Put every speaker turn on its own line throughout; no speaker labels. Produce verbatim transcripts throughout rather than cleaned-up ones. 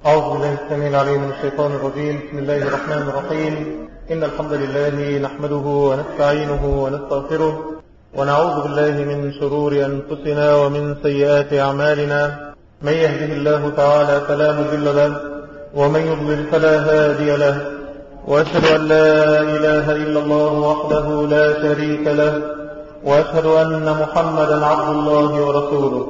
أعوذ بالله السميع العليم من الشيطان الرجيم. بسم الله الرحمن الرحيم. إن الحمد لله نحمده ونستعينه ونستغفره ونعوذ بالله من شرور أنفسنا ومن سيئات أعمالنا. من يهده الله تعالى فلا مضل له ومن يضلل فلا هادي له، وأشهد أن لا إله إلا الله وحده لا شريك له، وأشهد أن محمدا عبد الله ورسوله.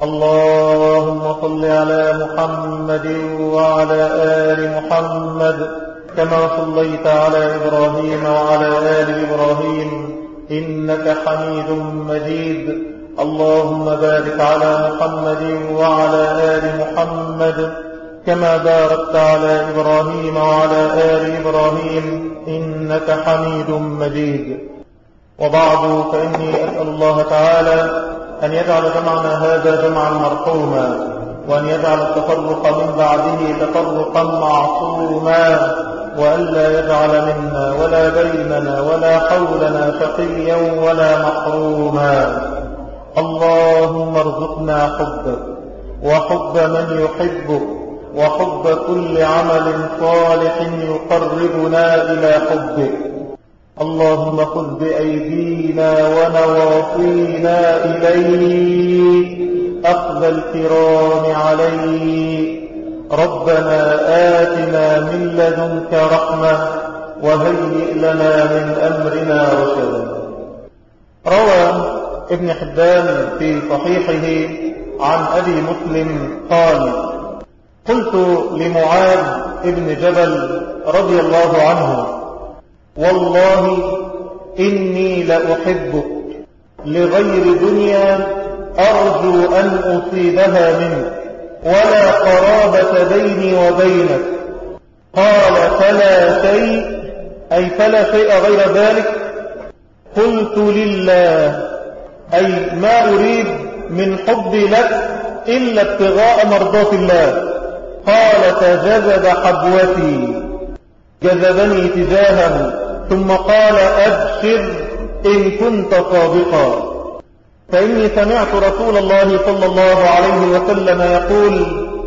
اللهم صل على محمد وعلى آل محمد كما صليت على إبراهيم وعلى آل إبراهيم إنك حميد مجيد. اللهم بارك على محمد وعلى آل محمد كما باركت على إبراهيم وعلى آل إبراهيم إنك حميد مجيد. وبعد، فإني أسأل الله تعالى أن يجعل جمعنا هذا جمعا مرحوما، وأن يجعل التفرق من بعده تفرقا معصوما، وألا يجعل منا ولا بيننا ولا حولنا شقيا ولا محروما. اللهم ارزقنا حبك وحب من يحبك وحب كل عمل صالح يقربنا إلى حبك. اللهم خذ بأيدينا ونواصينا إليك أخذ الكرام عليك. ربنا آتنا من لدنك رحمة وهيئ لنا من أمرنا رشدا. روى ابن حبان في صحيحه عن أبي مسلم قال: قلت لمعاذ ابن جبل رضي الله عنه: والله إني لأحبك لغير دنيا أرجو أن أصيبها منك ولا قرابة بيني وبينك. قال: فلا شيء، أي فلا شيء غير ذلك؟ قلت: لله، أي ما أريد من حبي لك إلا ابتغاء مرضات الله. قال: فجذب حبوتي، جذبني تجاهه، ثم قال: أبشر إن كنت صادقا، فإني سمعت رسول الله صلى الله عليه وسلم يقول: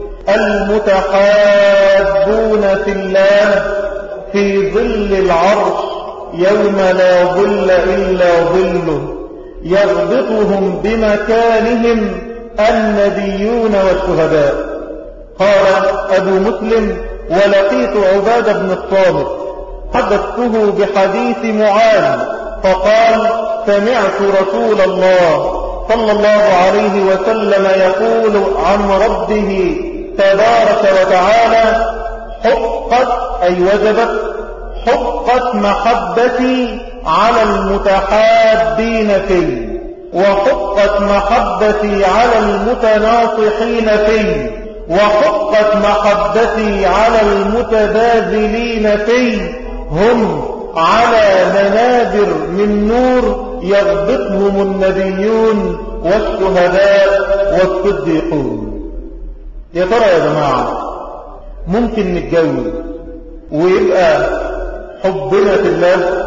المتحابون في الله في ظل العرش يوم لا ظل إلا ظله، يغبطهم بمكانهم النبيون والشهداء. قال أبو مسلم: ولقيت عبادة بن الصامت حدثته بحديث معاذ فقال: سمعت رسول الله صلى الله عليه وسلم يقول عن ربه تبارك وتعالى: حقت، أي وجبت، حقت محبتي على المتحابين فيه، وحقت محبتي على المتناصحين فيه، وحقت محبتي على المتباذلين فيه. هم على منابر من نور يغبطهم النبيون والشهداء والصديقون. يا ترى يا جماعة، ممكن نتجوز ويبقى حبنا في الله؟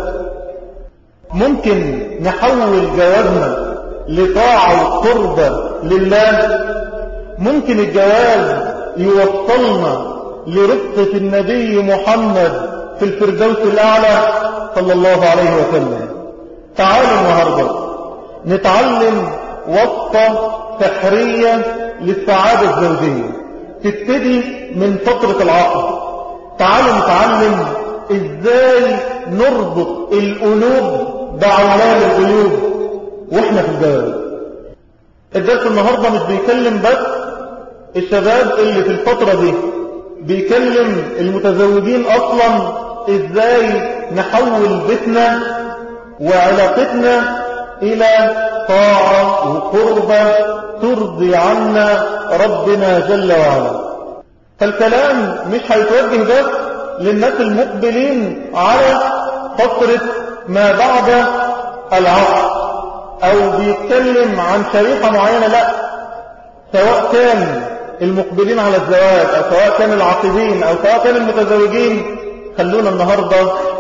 ممكن نحول جوازنا لطاعة وقربة لله؟ ممكن الجواز يوصلنا لرفقة النبي محمد في الفردوس الأعلى صلى الله عليه وسلم؟ تعالوا النهاردة نتعلم وصفة سحرية للسعادة الزوجية تبتدي من فترة العقد. تعالوا نتعلم ازاي نربط القلوب بعلام القلوب واحنا في الجواز. الدرس النهاردة مش بيكلم بس الشباب اللي في الفترة دي، بيكلم المتزوجين أصلا ازاي نحول بيتنا وعلاقتنا إلى طاعة وقربة ترضي عنا ربنا جل وعلا. فالكلام مش هيتوجه بس للناس المقبلين على فترة ما بعد العقد أو بيتكلم عن شريحة معينة، لا، سواء كان المقبلين على الزواج أو سواء كان العاقدين أو سواء كان المتزوجين. خلونا النهاردة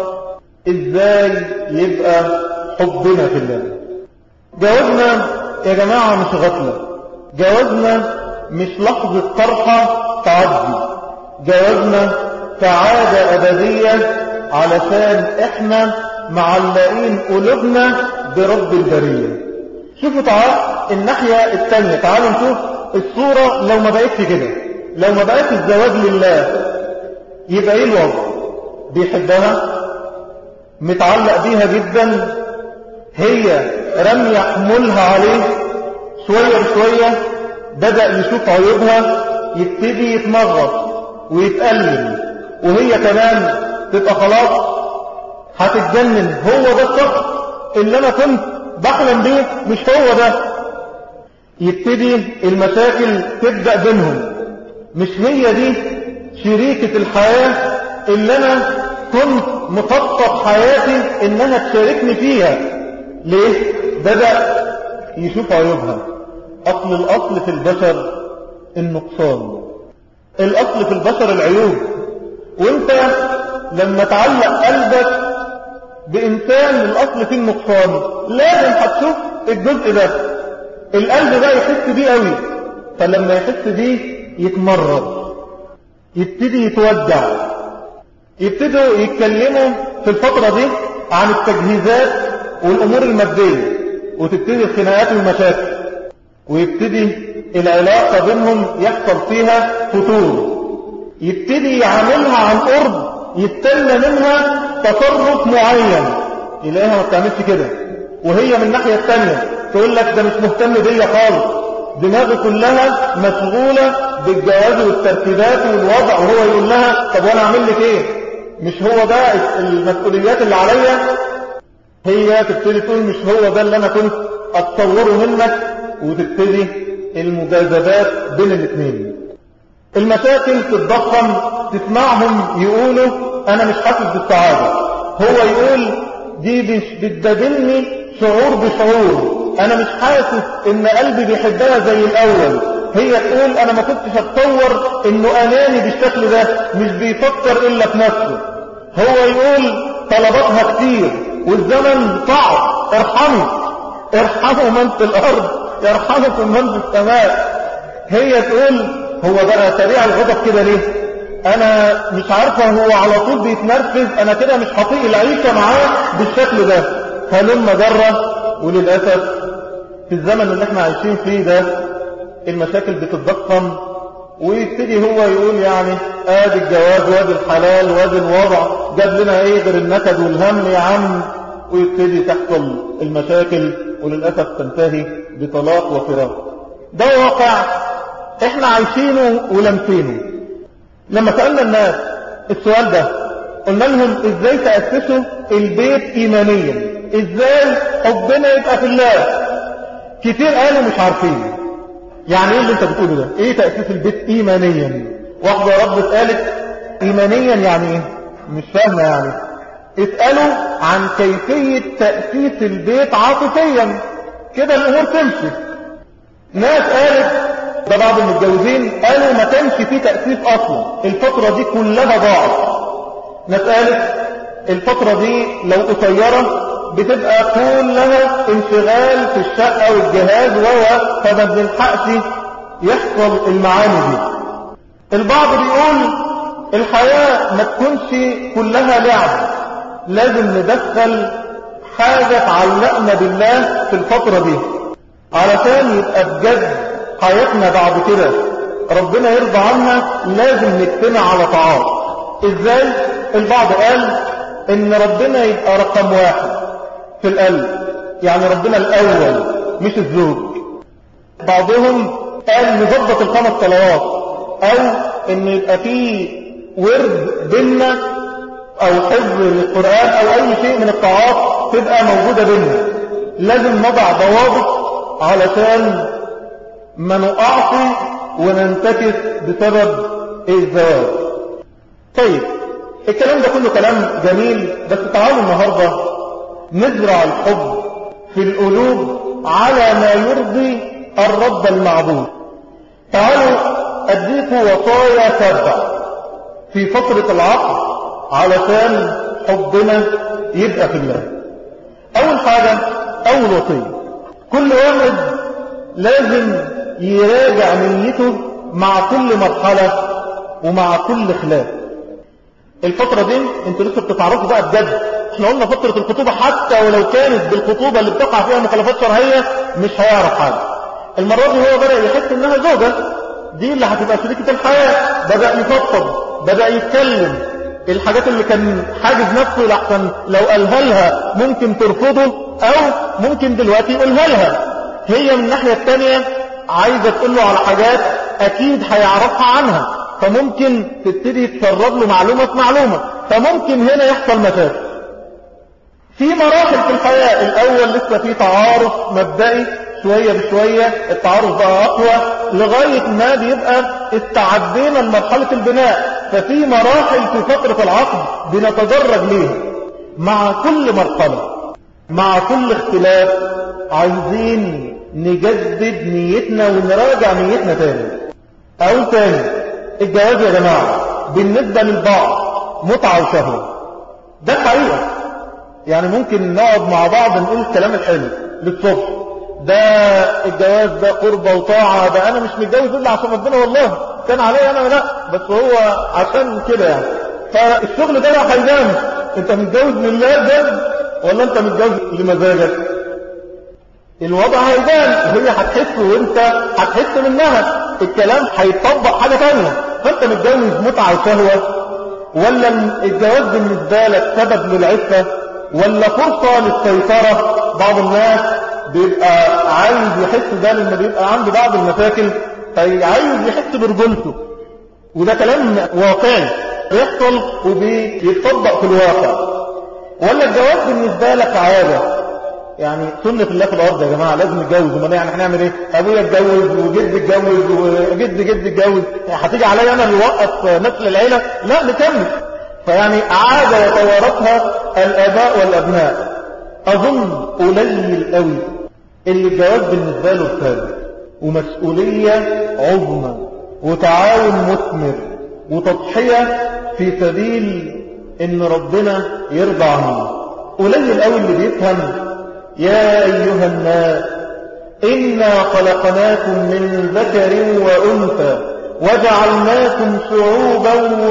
ازاي يبقى حبنا في الله. جوازنا يا جماعة مش غفلة، جوازنا مش لحظة فرحة تعدي، جوازنا سعادة أبدية علشان احنا معلقين قلوبنا برب البرية. شوفوا تعال الناحية الثانية، تعالوا نشوف الصورة لو ما بقتش كده، لو ما بقتش الزواج لله يبقى ايه الوضع؟ بيحبها، متعلق بيها جدا، هي رمي حمولها عليه، شوية بشوية بدأ يشوف عيوبها، يبتدي يتمغط ويتألم، وهي كمان تبقى خلاص هتتجنن. هو ده الشخص اللي انا كنت بحلم بيه، مش هو ده. يبتدي المشاكل تبدأ بينهم، مش هي دي شريكة الحياة اللي انا كنت مخطط حياتي انها تشاركني فيها. ليه؟ بدأ يشوف عيوبها. اصل الاصل في البشر النقصان، الاصل في البشر العيوب. وانت لما تعلق قلبك بإنسان الأصل فيه النقصان لازم هتشوف الجزء ده، القلب ده يحس بيه قوي، فلما يحس بيه يتمرد، يبتدي يتوجع. يبتدوا يتكلموا في الفترة دي عن التجهيزات والأمور المادية، وتبتدي الخناقات والمشاكل، ويبتدي العلاقة بينهم يحصل فيها فتور. يبتدي يعاملها عن قرب، يستنى منها تصرف معين، إليها ما بتعملش كده، وهي من الناحية الثانية تقول لك ده مش مهتم بيا خالص، دماغه كلها مشغولة بالجواز والترتيبات والوضع، وهو يقول لها طب وانا اعمل لك ايه؟ مش هو ده المسؤوليات اللي عليا؟ هي تبتدي تقول مش هو ده اللي انا كنت اتصوره منك، وتبتدي المجاذبات بين الاثنين. المشاكل تتضخم، تسمعهم يقولوا انا مش حاسس بالسعادة، هو يقول دي مش بتبادلني شعور بشعور، انا مش حاسس ان قلبي بيحبها زي الاول. هي تقول انا ما كنتش اتصور انه اناني بالشكل ده، مش بيفكر الا في نفسه. هو يقول طلباتها كتير والزمن صعب، ارحمي ارحموا من في الارض يرحمكم من في السماء. هي تقول هو بقى سريع الغضب كده ليه؟ انا مش عارفة، هو على طول بيتنرفز، انا كده مش هطيق العيشة معاه بالشكل ده. فلما جرى، وللأسف في الزمن اللي احنا عايشين فيه ده المشاكل بتتضخم، ويبتدي هو يقول يعني ادي الجواز وادي الحلال وادي الوضع، جاب لنا ايه غير النكد والهم يا عم، ويبتدي تحصل المشاكل، وللأسف تنتهي بطلاق وفراق. ده واقع احنا عايشينه ولمسينه. لما سألنا الناس السؤال ده قلنا لهم ازاي تأسسوا البيت ايمانيا، ازاي حبنا يبقى في الله؟ كتير قالوا مش عارفين. يعني ايه اللي انت بتقوله ده؟ ايه تأسيس البيت ايمانيا؟ واحدة ربت قالت ايمانيا يعني ايه؟ مش فاهمة يعني. اسألوا عن كيفية تأسيس البيت عاطفيا، كده الامور تمشي. ناس قالت ده بعض المتجوزين قالوا ما كانش فيه تأسيس اصلا، الفترة دي كلها ضاعت. ناس قالت الفترة دي لو قصيرة بتبقى كلها انشغال في الشقة والجهاز وهو فما بنلحقش يحصل المعاني دي. البعض بيقول الحياة ما تكونش كلها لعب، لازم ندخل حاجة تعلقنا بالله في الفترة دي علشان يبقى بجد حياتنا بعد كده ربنا يرضى عنها. لازم نجتمع على طاعات. ازاي؟ البعض قال ان ربنا يبقى رقم واحد في القلب، يعني ربنا الاول مش الزوج. بعضهم قال نظبط الخمس صلوات، او ان يبقى فيه ورد بيننا او حفظ للقرآن او اي شيء من الطاعات تبقى موجودة بيننا. لازم نضع ضوابط علشان ما نقعش وننتكس بسبب الزواج. طيب الكلام ده كله كلام جميل، بس تعالوا النهاردة نزرع الحب في القلوب على ما يرضي الرب المعبود. تعالوا اديكوا وصايا سبع في فترة العقد علشان حبنا يبقى في الله. اول حاجة، اول وصية، كل واحد لازم يراجع نيته مع كل مرحلة ومع كل خلاف. الفترة دي انتوا لسه بتتعرفوا بقى بجد. احنا قلنا فترة الخطوبة حتى ولو كانت بالخطوبة اللي بتقع فيها مخالفات شرعية مش هيعرف حاجة. المرة دي هو بدأ يحس انها زوجة دي اللي هتبقى شريكة الحياة، بدأ يفضفض، بدأ يتكلم. الحاجات اللي كان حاجز نفسه لحسن لو قالها لها ممكن ترفضه او ممكن دلوقتي يقولها لها، هي من الناحية التانية عايزة تقول له على حاجات اكيد هيعرفها عنها، فممكن تبتدي تسرب له معلومة في معلومة، فممكن هنا يحصل مشاكل. في مراحل في الحياة، الاول لسه في تعارف مبدئي، شوية بشوية التعارف بقى اقوى لغاية ما بيبقى استعدينا لمرحلة البناء. ففي مراحل في فترة العقد بنتدرج ليها. مع كل مرحلة مع كل اختلاف عايزين نجدد نيتنا ونراجع نيتنا تاني. او تاني الجواز يا جماعة بالنسبة للبعض متعة وشهوة، ده حقيقة. يعني ممكن نقعد مع بعض نقول الكلام الحلو للصبح، ده الجواز ده قربة وطاعة، ده انا مش متجوز الا عشان ربنا والله كان عليا انا لا، بس هو عشان كده يعني. فالشغل ده راح يبان انت متجوز لله بجد ولا انت متجوز لمزاجك. الوضع هيبان، هي هتحس وانت هتحس منها، الكلام هيطبق حاجة تانية. فانت متجوز متعة وشهوة ولا الجواز بالنسبة لك سبب للعفة ولا فرصة للسيطرة. بعض الناس بيبقى عايز يحس ده لما بيبقى عنده بعض المشاكل فعايز يحس برجولته، وده كلام واقعي بيحصل وبيتطبق في الواقع. ولا الجواز بالنسبة لك عادة، يعني سنة الله في الأرض يا جماعة لازم نتجوز، امال يعني هنعمل ايه؟ ابويا اتجوز وجد اتجوز وجد جد اتجوز، هتيجي عليا انا اللي اوقف نسل العيلة؟ لا نكمل. فيعني عادة يتوارثها الآباء والأبناء. أظن قليل قوي اللي الجواز بالنسبة له ثابت ومسؤولية عظمى وتعاون مثمر وتضحية في سبيل ان ربنا يرضى عنه. قليل قوي اللي بيفهم يا أيها الناس إنا خلقناكم من ذكر وأنثى وجعلناكم شعوبا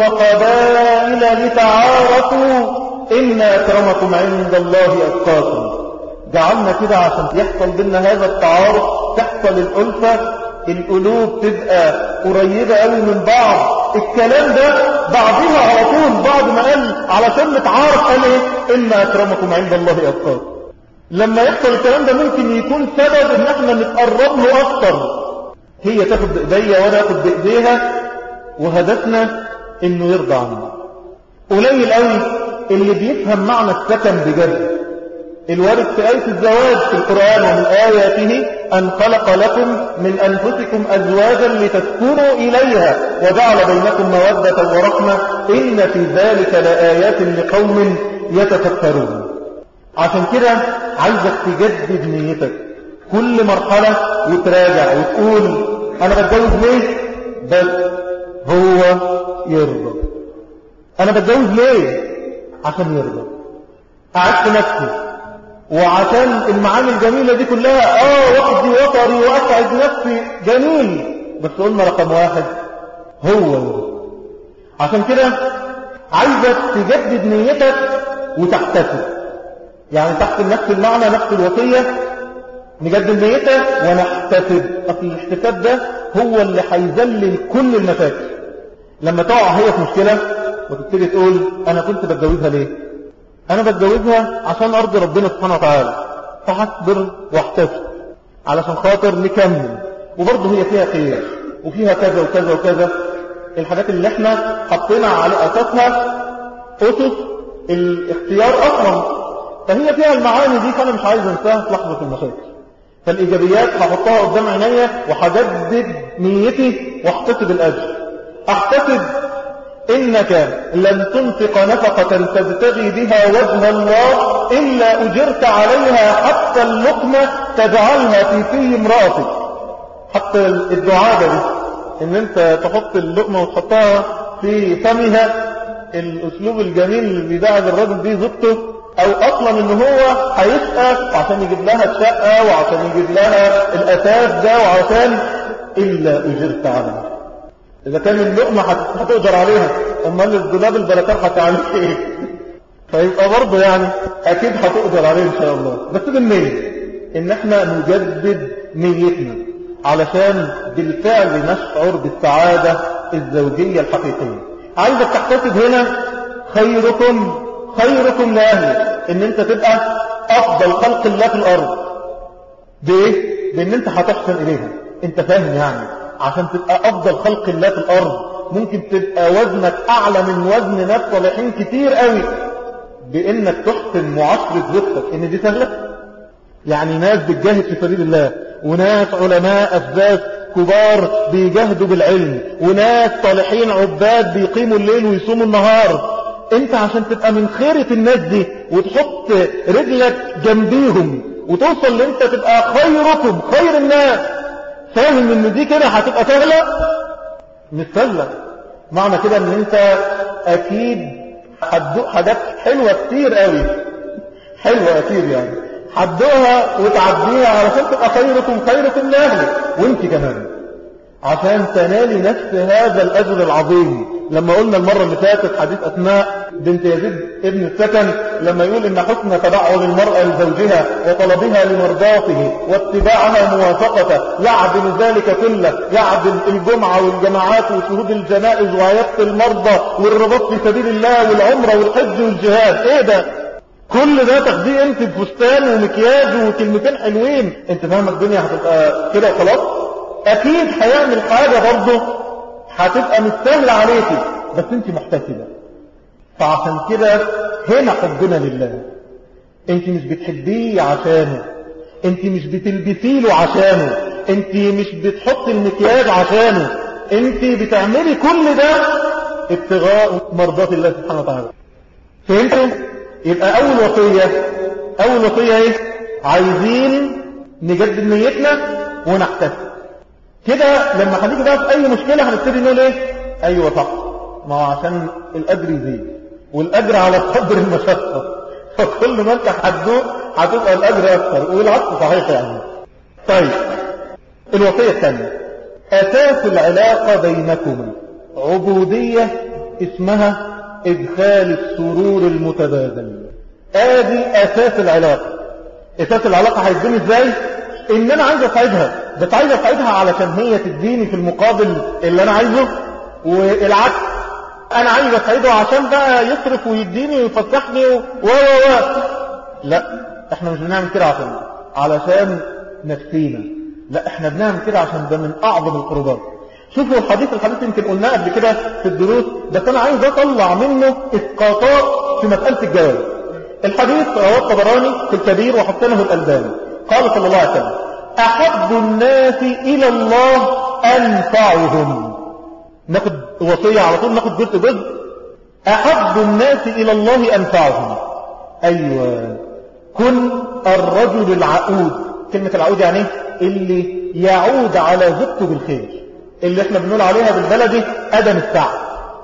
وقبائل لتعارفوا إن أكرمكم عند الله أتقاكم. جعلنا كده عشان يحصل بينا هذا التعارف، تحصل الألفة، القلوب تبقى قريبة قوي من بعض. الكلام ده بعدها على طول بعد ما قال علشان نتعارف قال ايه؟ إن أكرمكم عند الله أتقاكم. لما يحصل الكلام ده ممكن يكون سبب ان احنا نتقرب له اكتر، هي تاخد بايديا وانا اخد بايديها وهدفنا انه يرضى عنه. قليل قوي اللي بيفهم معنى السكن بجد. الوارد في آية الزواج في القرآن ومن آياته أن خلق لكم من أنفسكم أزواجا لتسكنوا إليها وجعل بينكم مودة ورحمة إن في ذلك لآيات لقوم يتفكرون. عشان كده عايزك تجدد نيتك كل مرحلة وتراجع وتقول أنا بتجوز ليه؟ بس هو يرضى. أنا بتجوز ليه؟ عشان يرضى. قعدت نفسي وعشان المعاني الجميلة دي كلها آه وقضي وطري وأسعد نفسي جميل، بس قلنا رقم واحد هو يرضى. عشان كده عايزك تجدد نيتك وتحتسب، يعني تحت نفس المعنى نفس الوصية نجدد نيتك ونحتسب. أصل الاحتساب ده هو اللي هيذلل كل المشاكل. لما تقع هي في مشكلة وتبتدي تقول أنا كنت بتجوزها ليه؟ أنا بتجوزها عشان أرضي ربنا سبحانه وتعالى، فهصبر واحتسب علشان خاطر نكمل، وبرضه هي فيها خير وفيها كذا وكذا وكذا. الحاجات اللي احنا حطينا على أساسها أسس الاختيار أصلا، فهي فيها المعاني دي، فأنا مش عايز انساها في لحظة المشاكل. فالإيجابيات هحطها قدام عينيا وهجدد نيتي واحتسب الأجر. احتسب إنك لن تنفق نفقة تبتغي بها وجه الله إلا أجرت عليها حتى اللقمة تجعلها في في امرأتك. حتى الدعاء دي إن أنت تحط اللقمة وتحطها في فمها، الأسلوب الجميل اللي بيدعب الرجل دي زبطه، او اصلا ان هو هيسأل عشان يجيب لها الشقة وعشان يجيب لها الاساس ده وعشان الا اجرت عنها. إذا كان اللقمة هتقدر عليها أمال الدولاب البلكان هتعمل ايه؟ فيبقى برضه يعني أكيد هتقدر عليه إن شاء الله. بس بالنية إن احنا نجدد نيتنا علشان بالفعل نشعر بالسعادة الزوجية الحقيقية. عايزك تحتسب هنا خيركم خيركم لأهلك، إن أنت تبقى أفضل خلق الله في الأرض. بإيه؟ بإن أنت هتحسن إليها. أنت فاهم يعني عشان تبقى أفضل خلق الله في الأرض ممكن تبقى وزنك أعلى من وزن ناس صالحين كتير قوي بإنك تحسن معاشرة زوجتك. إن دي سهلة؟ يعني ناس بتجاهد في سبيل الله، وناس علماء أفذاذ كبار بيجاهدوا بالعلم، وناس صالحين عباد بيقيموا الليل ويصوموا النهار. انت عشان تبقى من خيرة الناس دي وتحط رجلك جنبيهم وتوصل لانت تبقى خيركم خير الناس، فاهم ان دي كده هتبقى سهلة؟ مش سهلة. معنى كده ان انت اكيد هتدوق حاجات حلوة كتير قوي، حلوة كتير يعني هتدوقها وتعديها علشان تبقى خيركم خيركم لأهلك وانت كمان عشان تنالي نفس هذا الأجر العظيم. لما قلنا المرة اللي فاتت حديث أسماء بنت يزيد ابن السكن لما يقول إن حسن تبعه للمرأة لزوجها وطلبها لمرضاته واتباعها موافقته يعدل ذلك كله، يعدل الجمعة والجماعات وشهود الجنائز وعيادة المرضى والرباط في سبيل الله والعمرة والحج والجهاد. ايه ده؟ كل ده تاخديه انت بفستان ومكياج وكلمتين حلوين. انت فاهم الدنيا هتبقى كده وخلاص؟ اكيد هيعمل حاجة برضه هتبقى مستاهلة عليكي بس انت محتسبة. فعشان كده هنا حبنا لله. انت مش بتحبيه عشانه، انت مش بتلبسي له عشانه، انت مش بتحطي المكياج عشانه، انت بتعملي كل ده ابتغاء مرضات الله سبحانه وتعالى. فهمتوا؟ يبقى اول وصية اول وصية ايه؟ عايزين نجدد نيتنا ونحتسب. كده لما هنيجي بقى في اي مشكلة هنبتدي نقول ايه؟ ايوه صح، ما هو عشان الاجر يزيد، والاجر على قدر المشقة، فكل ما انت هتدوق هتبقى الاجر اكثر، والعكس صحيح يعني. طيب الوصية الثانية اساس العلاقة بينكم عبودية اسمها ادخال السرور المتبادل. ادي اساس العلاقة. اساس العلاقة هيتبني ازاي؟ ان انا عايز اساعدها، بس عايز اساعدها علشان هي تديني في المقابل اللي انا عايزه، والعكس انا عايز اساعده عشان بقى يصرف ويديني ويفسحني و و و لا، احنا مش بنعمل كده عشان علشان نفسينا، لا احنا بنعمل كده عشان ده من اعظم القربات. شوفوا الحديث الحديث يمكن قلناه قبل كده في الدروس، بس انا عايز اطلع منه اسقاطات في مسألة الجواز. الحديث رواه الطبراني في الكبير وحسنه الألباني. قال صلى الله عليه وسلم احب الناس الى الله انفعهم. ناخد وصية على طول، ناخد جزء جزء. احب الناس الى الله انفعهم. ايوه، كن الرجل العقود. كلمة العقود يعني ايه؟ اللي يعود على زوجته بالخير، اللي احنا بنقول عليها بالبلدي ادم السعد.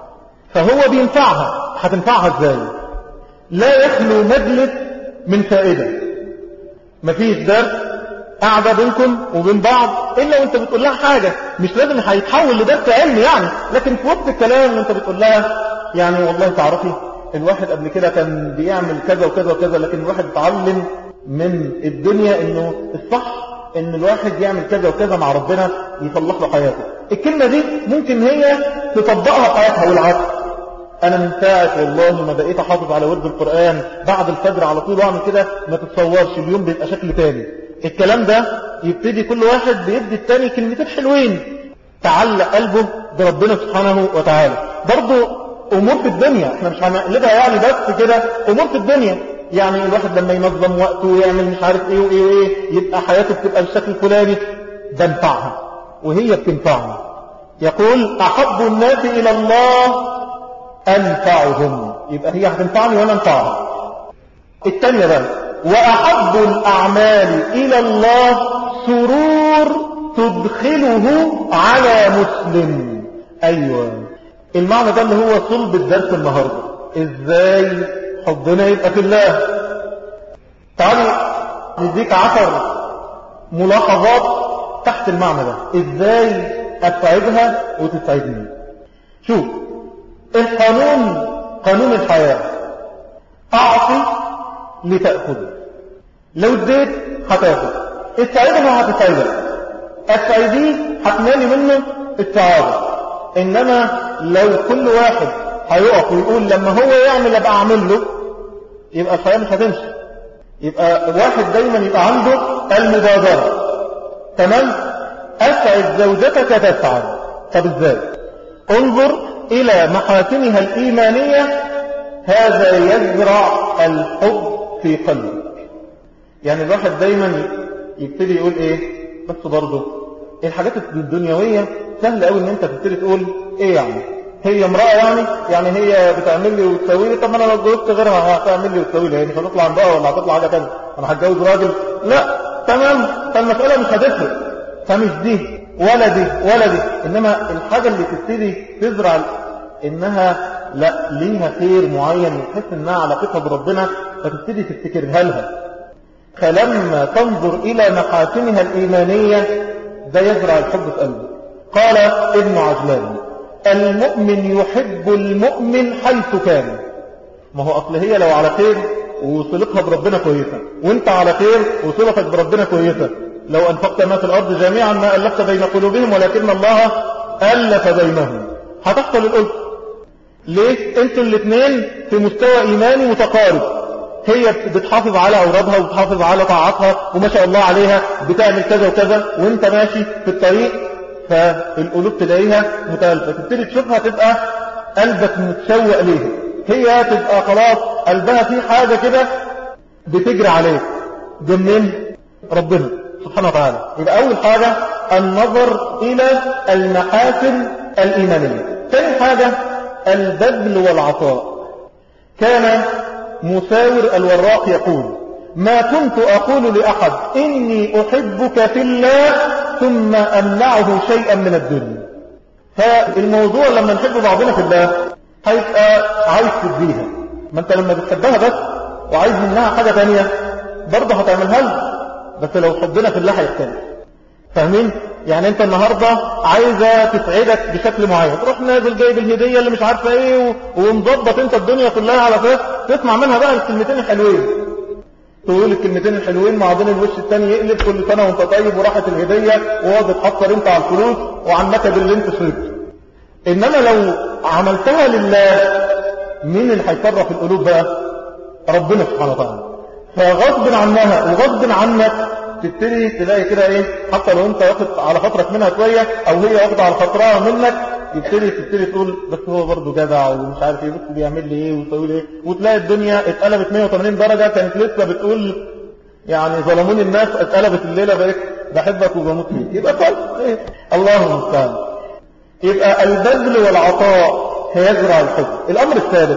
فهو بينفعها. هتنفعها ازاي؟ لا يخلو مجلس من فائدة. مفيش درس قاعدة بينكم وبين بعض إلا وانت بتقول لها حاجة، مش لازم هيتحول لدرس علم يعني، لكن في وسط الكلام وانت بتقول لها يعني والله تعرفي الواحد قبل كده كان بيعمل كذا وكذا وكذا، لكن الواحد اتعلم من الدنيا انه الصح ان الواحد يعمل كذا وكذا مع ربنا يصلح له حياته. الكلمة دي ممكن هي تطبقها في حياتها، والعكس. انا من ساعة والله ما بقيت احافظ على ورد القرآن بعد الفجر على طول واعمل كده، ما تتصورش اليوم بيبقى شكل تاني. الكلام ده يبتدي كل واحد بيدي التاني كلمتين حلوين تعلق قلبه بربنا سبحانه وتعالى. برضو امور في الدنيا احنا مش هنقلبها يعني بس كده، امور في الدنيا يعني الواحد لما ينظم وقته ويعمل مش عارف ايه وايه وايه يبقى حياته بتبقى بالشكل الفلاني، ده انفعها وهي بتنفعها. يقول احب الناس الى الله انفعهم، يبقى هي هتنفعني وانا انفعها. الثانية بقى واحب الاعمال الى الله سرور تدخله على مسلم. ايوه، المعنى ده اللي هو صلب الدرس النهاردة. ازاي حبنا يبقى في الله؟ تعالوا نديك عشر ملاحظات تحت المعنى ده، ازاي اسعدها وتسعدني. شوف القانون، قانون الحياة، أعطي لتأخذ، لو اديت هتاخد، السعيدة هتسعيدك، السعيدي هتنالي منه السعادة. إنما لو كل واحد هيقف ويقول لما هو يعمل أبقى أعمل له، يبقى الحياة مش هتمشي. يبقى واحد دايما يبقى عنده المبادرة. تمام؟ أسعد زوجتك تسعد. طب ازاي؟ انظر إلى محاسنها الإيمانية، هذا يزرع الحب في قلبك. يعني الواحد دايما يبتدي يقول ايه بس برضه الحاجات الدنيوية سهل قوي ان انت تبتدي تقول ايه يعني هي امرأة يعني يعني هي بتعمل لي وتسوي لي، طب انا لو اتجوزت غيرها هتعمل لي وتسوي لي، هي مش هتطلع امرأة ولا هتطلع حاجة تانية، انا هتجوز راجل؟ لا تمام، فالمسألة مش هتفرق، فمش دي ولا دي ولا دي. انما الحاجة اللي تبتدي تزرع انها لا ليها خير معين وتحس انها علاقتها بربنا فتبتدي تفتكرها لها. فلما تنظر الى محاسنها الايمانية ده يزرع الحب في قلبك. قال ابن عجلان المؤمن يحب المؤمن حيث كان. ما هو اصل هي لو على خير وصلتها بربنا كويسة، وانت على خير وصلتك بربنا كويسة، لو انفقت ما في الارض جميعا ما ألفت بين قلوبهم ولكن الله ألف بينهم، هتحصل الألف. ليه؟ انتوا الاثنين في مستوى ايماني متقارب، هي بتحافظ على اورادها وبتحافظ على طاعاتها وما شاء الله عليها بتعمل كذا وكذا، وانت ماشي في الطريق فالقلوب تلاقيها متألفة، تبتدي تشوفها تبقى قلبك متشوق ليها، هي تبقى خلاص قلبها في حاجة كده بتجري عليك. ده منين؟ ربنا سبحانه وتعالى. يبقى أول حاجة النظر إلى المحاسن الإيمانية. ثاني حاجة البذل والعطاء. كان مساور الوراق يقول ما كنت أقول لأحد إني أحبك في الله ثم أمنعه شيئا من الدنيا. فالموضوع لما نحب بعضنا في الله هيبقى عايز تديها، ما انت لما بتحبها بس وعايز منها حاجة تانية برضه هتعملها لها، بس لو حبنا في الله هيختلف. فاهمين؟ يعني انت النهاردة عايزة تسعدك بشكل معين، تروح نازل جايب الهدية اللي مش عارفة ايه ومضبط انت الدنيا كلها على فيه، تسمع منها بقى الكلمتين الحلوين، تقول الكلمتين الحلوين مع ضمن الوش التاني يقلب كل سنة وانت طيب وراحت الهدية وواضح تحصر انت على الفلوس وعن نكد اللي انت شربت. انما لو عملتها لله مين اللي هيصرف القلوب بقى؟ ربنا سبحانه وتعالى. فغصب عنها وغصب عنك تبتدي تلاقي كده ايه، حتى لو انت واخد على خاطرك منها شوية او هي واخده على خاطرها منك، يبتدي تبتدي تقول بس هو برضه جدع ومش عارف ايه، بس بيعمل لي ايه ويسوي لي ايه، وتلاقي الدنيا اتقلبت مية وتمانين درجة. كانت لسه بتقول يعني ظلموني الناس، اتقلبت الليلة بقيت بحبك وبموت فيك. يبقى كويس ايه، الله المستعان. يبقى البذل والعطاء هيزرع الحب. الامر الثالث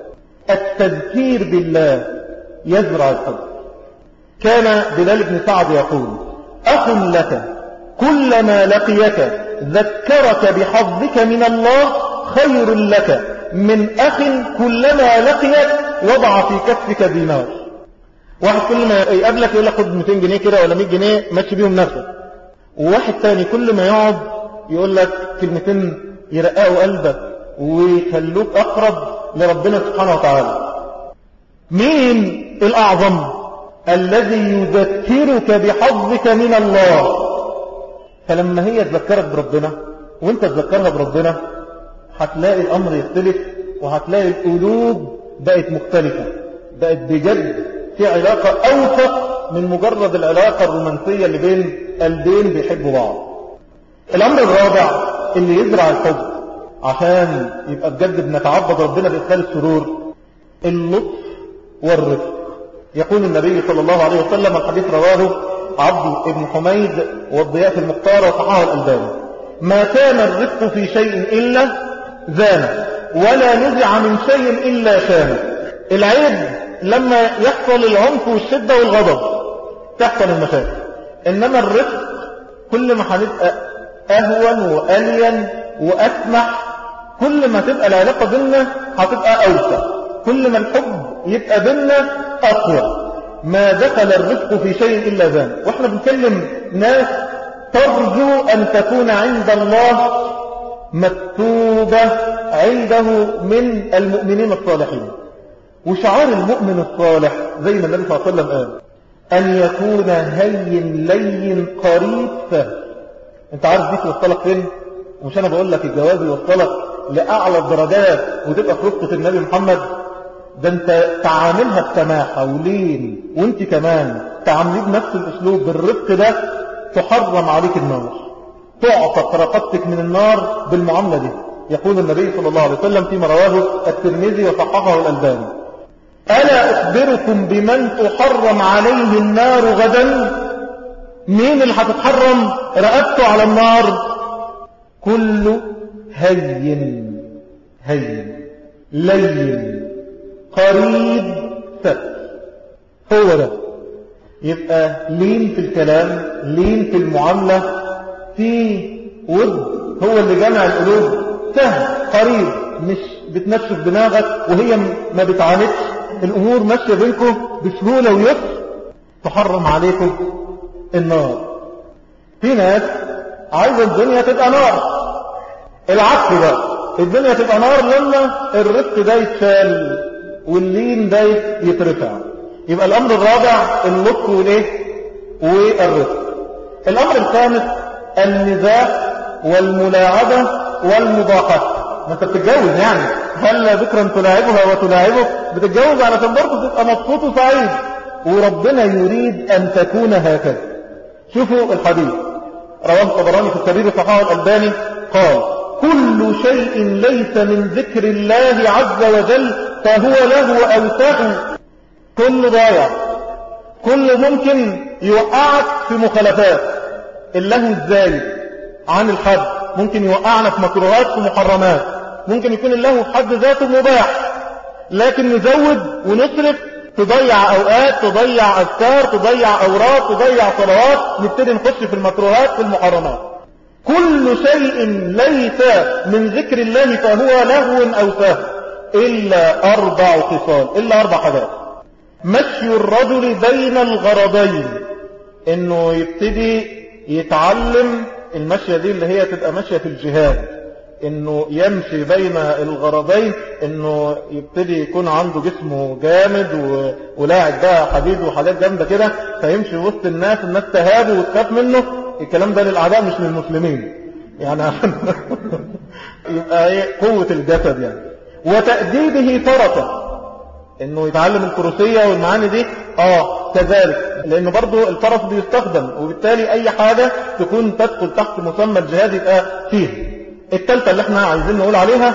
التذكير بالله يزرع الحب. كان بلال بن سعد يقول أخ لك كلما لقيك ذكرك بحظك من الله خير لك من أخ كلما لقيك وضع في كفك دينار. واحد كل ما يقابلك يقول لك خد مئتين جنيه كده ولا مية جنيه ماشي بيهم نفسك، وواحد تاني كل ما يقعد يقول لك كلمتين يرققوا قلبك ويخلوك أقرب لربنا سبحانه وتعالى. مين الأعظم؟ الذي يذكرك بحظك من الله. فلما هي تذكرك بربنا وانت تذكرها بربنا هتلاقي الأمر يختلف، وهتلاقي القلوب بقت مختلفة، بقت بجد في علاقة أوثق من مجرد العلاقة الرومانسية اللي بين قلبين بيحبوا بعض. الأمر الرابع اللي يزرع الحب عشان يبقى بجد بنتعبد ربنا بإدخال السرور اللطف والرفق. يقول النبي صلى الله عليه وسلم، الحديث رواه عبد بن حميد والضياء المختار وصححه الألباني، ما كان الرفق في شيء إلا زانه ولا نزع من شيء إلا شانه. العيب لما يحصل العنف والشدة والغضب تحصل المشاكل، إنما الرفق كل ما هنبقى أهون وألين وأسمح كل ما تبقى العلاقة بيننا هتبقى أوسع، كل ما الحب يبقى بيننا أقوى. ما دخل الرفق في شيء إلا زان. وإحنا بنكلم ناس ترجو أن تكون عند الله مكتوبة عنده من المؤمنين الصالحين. وشعار المؤمن الصالح زي ما النبي صلى الله عليه وسلم قال أن يكون هين لين قريب سهل. انت عارف دي توصلك فين؟ ومش انا بقول لك الجواز يوصلك لأعلى الدرجات وتبقى في رفقة النبي محمد. ده انت تعاملها بسماحة ولين، وانت كمان تعامليه بنفس الاسلوب بالرفق ده تحرم عليك النار، تعتق رقبتك من النار بالمعاملة دي. يقول النبي صلى الله عليه وسلم فيما رواه الترمذي وصححه الألباني: ألا أخبركم بمن تحرم عليه النار غدا؟ مين اللي هتتحرم رقبته على النار؟ كل هين هين لين قريب سهل. هو ده يبقى لين في الكلام، لين في المعاملة، في ود، هو اللي جمع القلوب، سهل قريب، مش بتنشف دماغك وهي ما بتعاندش، الأمور ماشية بينكم بسهولة ويسر، تحرم عليكم النار. في ناس عايزة الدنيا تبقى نار، العكس بقى، الدنيا تبقى نار لما الرفق ده يتشال واللين ده يترفع. يبقى الأمر الرابع اللطف والايه والرفق. الأمر الخامس النزاع والملاعبة والمضاحكة. ما انت بتتجوز يعني، هل ذكرا تلاعبها وتلاعبك؟ بتتجوز علشان برضه تبقى مبسوط وسعيد، وربنا يريد أن تكون هكذا. شوفوا الحديث رواه الطبراني في الكبير صححه الألباني قال: كل شيء ليس من ذكر الله عز وجل فهو له أوساخ. كل ضايع، كل ممكن يوقعك في مخالفات. اللهو ازاي عن الحد ممكن يوقعنا في مكروهات ومحرمات. ممكن يكون اللهو في حد ذاته مباح، لكن نزود ونصرف، تضيع أوقات، تضيع أذكار، تضيع أوراد، تضيع صلوات، نبتدي نخش في المكروهات في المحرمات. كل شيء ليس من ذكر الله فهو لهو أو سهو إلا أربع خصال، إلا أربع حاجات. مشي الرجل بين الغرضين، إنه يبتدي يتعلم المشية دي اللي هي تبقى مشية في الجهاد، إنه يمشي بين الغرضين، إنه يبتدي يكون عنده جسمه جامد و... ولاعب بقى حديد وحاجات جامدة كده، فيمشي وسط الناس، الناس تهابه وتخاف منه. الكلام ده للأعداء مش للمسلمين يعني عشان يبقى ايه قوة الجسد يعني. وتأديبه فرسه، انه يتعلم الفروسية والمعاني دي اه كذلك، لانه برضو الفرس بيستخدم، وبالتالي اي حاجة تكون تدخل تحت مسمى الجهاد يبقى فيه. الثالثة اللي احنا عايزين نقول عليها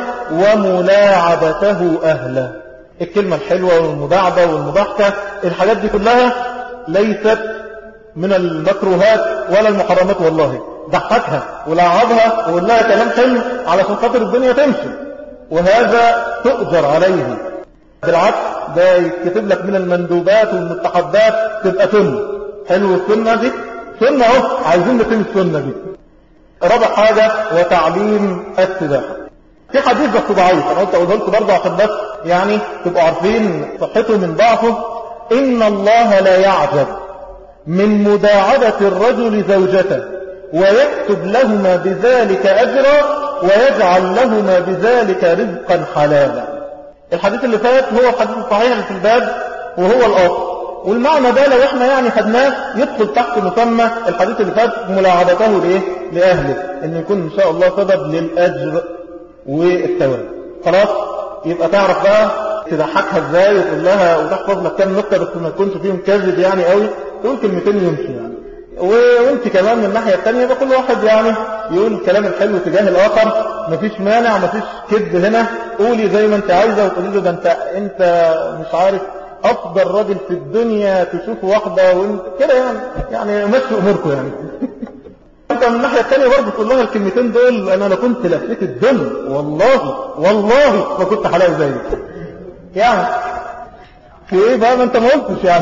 وملاعبته اهله. الكلمة الحلوة والمداعبة والمضحكة، الحاجات دي كلها ليست من المكروهات ولا المحرمات. والله ضحكها ولعبها وقول لها كلام حلو علشان خاطر الدنيا تمشي، وهذا تؤجر عليه. بالعكس ده يكتب لك من المندوبات والمستحبات تبقى سنة. حلو السنة دي سنة اهو، عايزين نتم السنة دي. رابع حاجة وتعليم السباحة. في حديث بس ضعيف انا قلت اقوله لكم برضه عشان بس يعني تبقوا عارفين صحته من ضعفه. ان الله لا يعجب من مداعبة الرجل زوجته ويكتب لهما بذلك أجرا ويجعل لهما بذلك رزقا حلالا. الحديث اللي فات هو الحديث الصحيح اللي في الباب وهو الأصل، والمعنى ده لو احنا يعني خدناه يدخل تحت مسمى الحديث اللي فات ملاعبته لإيه؟ لأهله، إنه يكون إن شاء الله سبب للأجر والثواب. خلاص يبقى تعرف بقى تضحكها ازاي وتقول لها وتحفظ لك كام نكته بس ما يكونش فيهم كذب يعني قوي، تقول كلمتين يمشي يعني. وانت كمان من الناحيه الثانيه بقى كل واحد يعني يقول الكلام الحلو تجاه الاخر، مفيش مانع، مفيش كذب هنا. قولي زي ما انت عايزه وتقولي له ده انت انت مش عارف افضل راجل في الدنيا تشوف واحده وانت كده يعني يعني مشوا اموركم يعني. انت من الناحيه الثانيه برضه تقول لها الكلمتين دول انا لو كنت لفيت الدنيا والله والله ما كنت حلاوي زيك يعني. في ايه بقى ما انت ما قلتش يعني.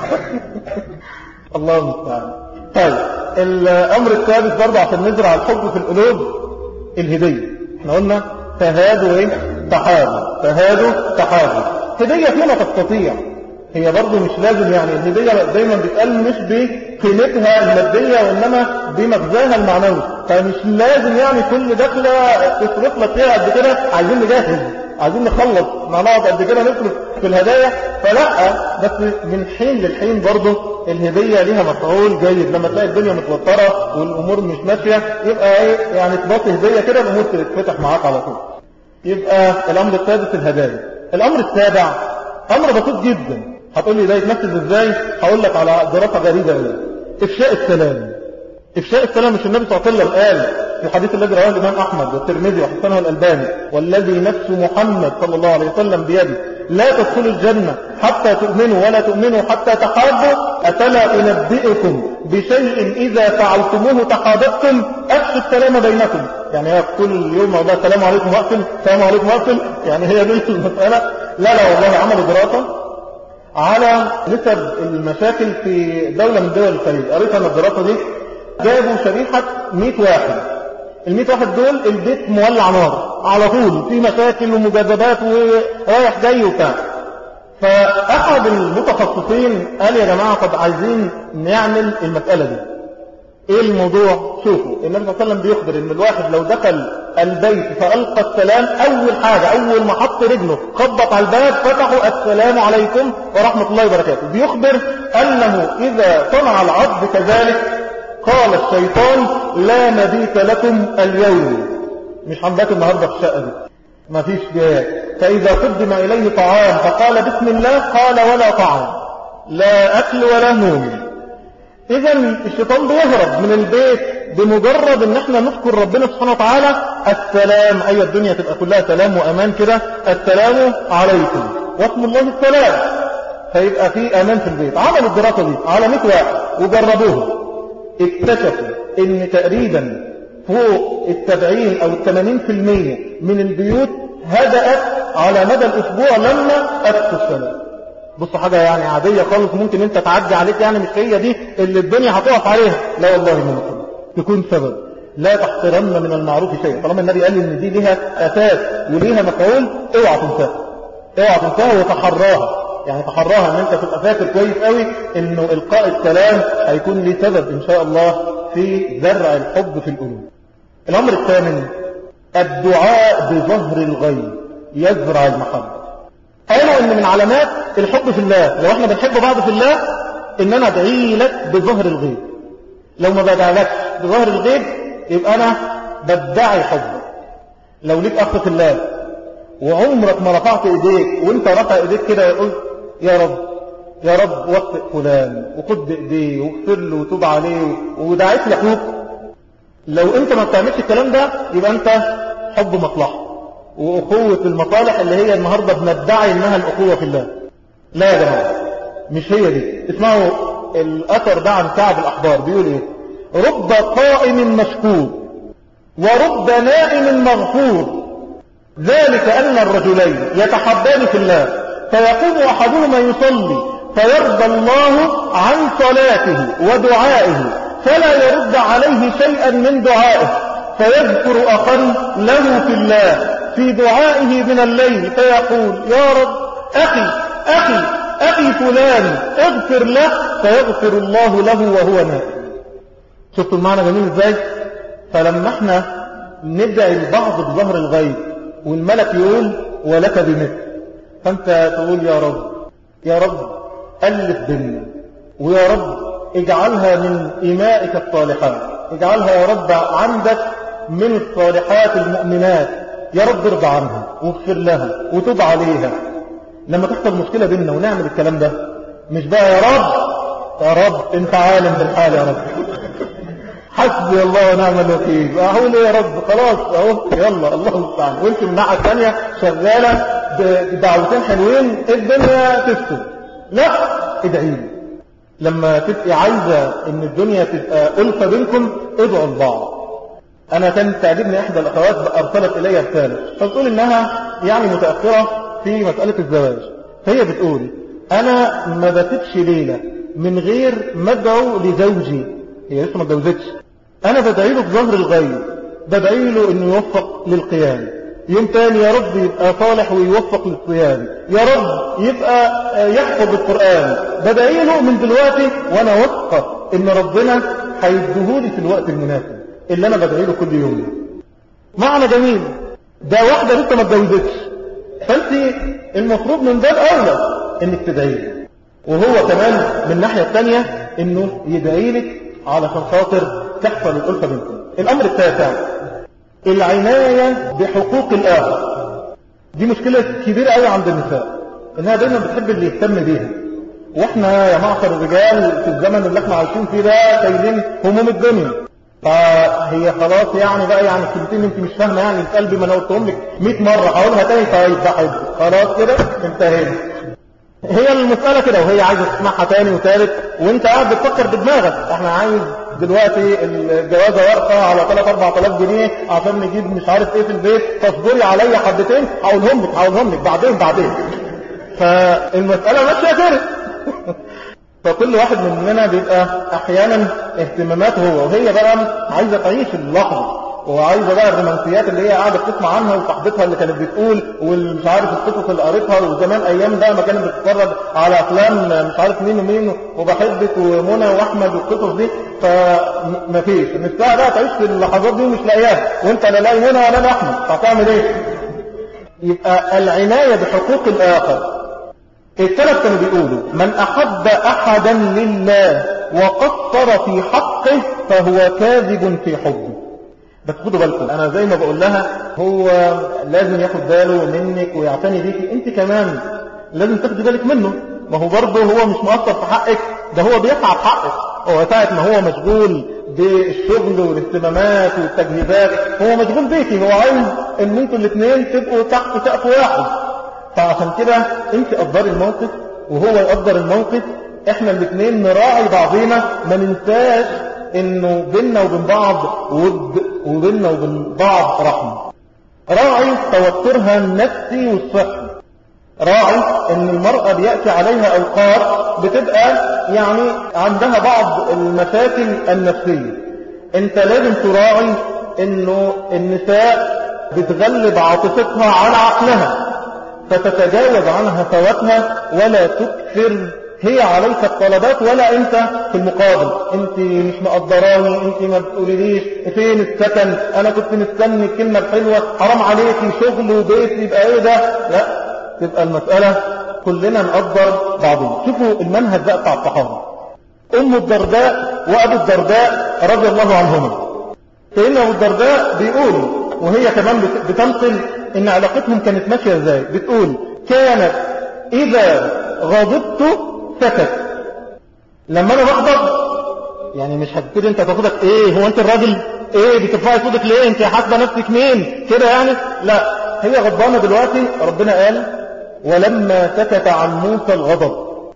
الله المستعان. طيب الامر الثالث برضه عشان نزرع الحب في القلوب الهديه. احنا قلنا تهادوا ايه تحابوا، تهادوا تحابوا. هديه فيما تستطيع، هي برضه مش لازم يعني الهديه دايما بتقال مش بقيمتها الماديه وانما بمغزاها المعنوي. فمش لازم يعني كل دخلة تصرف لك فيها قد كده، عايزين نجهز، عايزين نخلص مع بعض قد كده نصرف في الهدايا. فلا، بس من حين للحين برضه الهدية ليها مفعول جيد. لما تلاقي الدنيا متوترة والأمور مش ماشية، يبقى ايه يعني تباطي هدية كده الأمور تتفتح معاك على طول. يبقى الأمر السادس الهدايا. الأمر السابع أمر بسيط جدا. هتقول لي ده يتنفذ ازاي؟ هقول لك على دراسة غريبة قوي. إفشاء السلام. إفشاء السلام، مش النبي صلى الله عليه وسلم قال في الحديث الذي رواه الإمام أحمد والترمذي وحسنه الألباني: والذي نفس محمد صلى الله عليه وسلم بيده لا تدخلوا الجنة حتى تؤمنوا ولا تؤمنوا حتى تحابوا، أفلا أنبئكم بشيء إذا فعلتموه تحاببتم؟ أفشوا السلام بينكم. يعني هي كل يوم أقول السلام عليكم وأقفل، السلام عليكم وأقفل، يعني هي دي المسألة؟ لا لا والله، عملوا دراسة على نسب المشاكل في دولة من دول الخليج. قريت أنا الدراسة دي، جابوا شريحة مئة واحد. المئة واحد دول البيت مولع نار على طول، في مشاكل ومجاذبات ورايح جاي وبتاع. فأحد المتخصصين قال: يا جماعة طب عايزين نعمل المسألة دي. ايه الموضوع؟ شوفوا، النبي صلى الله عليه وسلم بيخبر ان الواحد لو دخل البيت فألقى السلام، اول حاجة اول ما حط رجله خبط على الباب فتحوا: السلام عليكم ورحمة الله وبركاته. بيخبر انه اذا صنع العبد كذلك قال الشيطان: لا مبيت لكم اليوم، مش هنبات النهارده في الشقة دي، ما فيش جاء. فإذا قدم إليه طعام فقال بسم الله قال: ولا طعام، لا أكل ولا نوم. إذا الشيطان بيهرب من البيت بمجرد ان احنا نذكر ربنا سبحانه وتعالى. السلام، أي الدنيا تبقى كلها سلام وأمان كده، السلام عليكم واسم الله السلام، فيبقى في أمان في البيت. عملوا الدراسة دي على مئة واحد وجربوها، اكتشفوا ان تقريبا فوق السبعين او الثمانين في المية من البيوت هدأت على مدى الاسبوع لما اتوا السلام. بص، حاجة يعني عادية خالص ممكن انت تعدي عليك، يعني مش هي دي اللي الدنيا هتقف عليها. لا والله ممكن تكون سبب. لا تحقرن من المعروف شيء. طالما النبي قال ان دي ليها اساس وليها مفعول، اوعى تنساها، اوعى تنساها وتحراها. يعني تحراها ان انت تبقى فاكر كويس قوي انه القاء السلام هيكون ليه سبب ان شاء الله في زرع الحب في القلوب. الامر الثامن: الدعاء بظهر الغيب يزرع المحبة. قالوا ان من علامات الحب في الله، لو احنا بنحب بعض في الله، ان انا ادعي لك بظهر الغيب. لو ما بدعلكش بظهر الغيب يبقى انا بدعي حبك. لو ليك اخ في الله وعمرك ما رفعت ايديك وانت رفع ايديك كده يقول: يا رب يا رب وفق فلان وخد بايديه واغفر له وتوب عليه ودعيت لاخوك، لو انت ما بتعملش الكلام ده يبقى انت حب مصلحه واخوه المصالح اللي هي النهارده بندعي انها الاخوه في الله. لا يا جماعه، مش هي دي. اسمعوا الاثر ده عن كعب الاحبار، بيقول ايه: رب قائم مشكور ورب نائم مغفور، ذلك ان الرجلين يتحبان في الله فيقوم احدهما يصلي فيرضى الله عن صلاته ودعائه فلا يرد عليه شيئا من دعائه، فيذكر اخا له في الله في دعائه من الليل فيقول: يا رب اخي اخي اخي فلان اغفر له، فيغفر الله له وهو نائم. شفتوا المعنى جميل ازاي؟ فلما احنا ندعي البعض بظهر الغيب والملك يقول: ولك بمثل، فانت تقول: يا رب يا رب ألف بيننا، ويا رب اجعلها من إمائك الصالحات، اجعلها يا رب عندك من الصالحات المؤمنات، يا رب ارضى عنها واغفر لها وتوب عليها. لما تحصل مشكلة بيننا ونعمل الكلام ده، مش بقى يا رب يا رب انت عالم بالحال يا رب حسبي الله ونعم الوكيل، اقول ايه يا رب خلاص اهو يلا الله المستعان، وانت من الناحيه الثانيه شغاله بدعوتين حلوين الدنيا تسكت. لا، ادعي لي. لما تبقي عايزه ان الدنيا تبقى ألفة بينكم ادعوا لبعض. انا كانت تعجبني احدى الاخوات ارسلت الي رساله فتقول انها يعني متاخره في مساله الزواج، فهي بتقول: انا ما بسيبش ليله من غير ما ادعو لزوجي، هي لسه ما اتجوزتش، انا بدعي له بظهر الغيب، بدعي له انه يوفق للقيام، يوم تاني يا رب يبقى صالح ويوفق للصيام، يا رب يبقى يحفظ القرآن، بدعي له من دلوقتي وانا واثقه ان ربنا هيديهولي في الوقت المناسب. اللي انا بدعي له كل يوم. معنى جميل. ده واحدة لسه ما اتجوزتش، فانت المفروض من باب اولى انك تدعي له، وهو كمان من الناحية الثانية انه يدعي لك علشان خاطر تحصل الألفة بينكم. الامر التاسع العناية بحقوق الاخر. دي مشكلة كبيرة قوي عند النساء، انها دايما بتحب اللي يهتم بيها، واحنا يا معشر الرجال في الزمن اللي احنا عايشين فيه ده شايلين هموم الدنيا، فهي خلاص يعني بقى يعني الكلمتين انت مش فاهمه يعني في قلبي ما انا قلتهم لك مية مره هقولها تاني طيب بحب خلاص كده انتهينا. هي المساله كده وهي عايزه تسمعها تاني وثالث وانت قاعد بتفكر بدماغك احنا عايز دلوقتي الجوازه ورقه على ثلاثة أربعة آلاف جنيه عشان نجيب مش عارف ايه في البيت، تصبري عليا حبتين هقولهم لك هقولهم لك بعدين بعدين. فالمساله ماشيه كده. فكل واحد مننا بيبقى احيانا اهتماماته هو، وهي بقى عايزه تعيش اللحظه وعايزه بقى الرومانسيات اللي هي قاعده بتسمع عنها وصاحبتها اللي كانت بتقول والمش عارف القصص اللي قريتها، وزمان ايام بقى ما كانت بتتفرج على افلام مش عارف مين ومين وبحبك ومنى واحمد والقصص دي، فمفيش نفسها بقى تعيش في اللحظات دي ومش لاقياها، وانت لا لاقي منى ولا احمد، هتعمل ايه؟ يبقى العنايه بحقوق الاخر. الثلاث كانوا بيقولوا من أحب أحدا لله وقصر في حقه فهو كاذب في حبه. بس خدوا بالكم أنا زي ما بقول لها هو لازم ياخد باله منك ويعتني بيكي، انت كمان لازم تاخدي بالك منه، ما هو برضه هو مش مقصر في حقك، ده هو بيسعى في حقك. هو ساعة ما هو مشغول بالشغل والاهتمامات والتجهيزات هو مشغول بيكي، هو عايز ان انتوا الاثنين تبقوا تحت سقف واحد. فعشان كده انت قدري الموقف وهو يقدر الموقف، احنا الاثنين نراعي بعضينا، ما ننساش انه بيننا وبين بعض ود وبيننا وبين بعض رحمة. راعي توترها النفسي والصحي، راعي ان المرأة بيأتي عليها اوقات بتبقى يعني عندها بعض المشاكل النفسية، انت لازم تراعي انه النساء بتغلب عاطفتها على عقلها فتتجاوز عنها هفواتها ولا تكثر هي عليك الطلبات ولا انت في المقابل انت مش مقدراني، انت ما بتقوليليش فين السكن، انا كنت مستني الكلمة الحلوة، حرام عليكي شغل وبيت يبقى ايه ده. لا، تبقى المسألة كلنا نقدر بعضنا. شوفوا المنهج بقى بتاع الصحابة، ام الدرداء وابو الدرداء رضي الله عنهما. سيدنا ابو الدرداء بيقول وهي كمان بتنقل ان علاقتهم كانت ماشية ازاي، بتقول كانت اذا غضبت سكت. لما انا بغضب يعني مش هتبتدي انت تاخدك ايه هو انت الراجل ايه بترفعي صوتك ليه انت حاسبه نفسك مين كده يعني، لا هي غضبانه دلوقتي. ربنا قال ولما سكت عن موسى الغضب.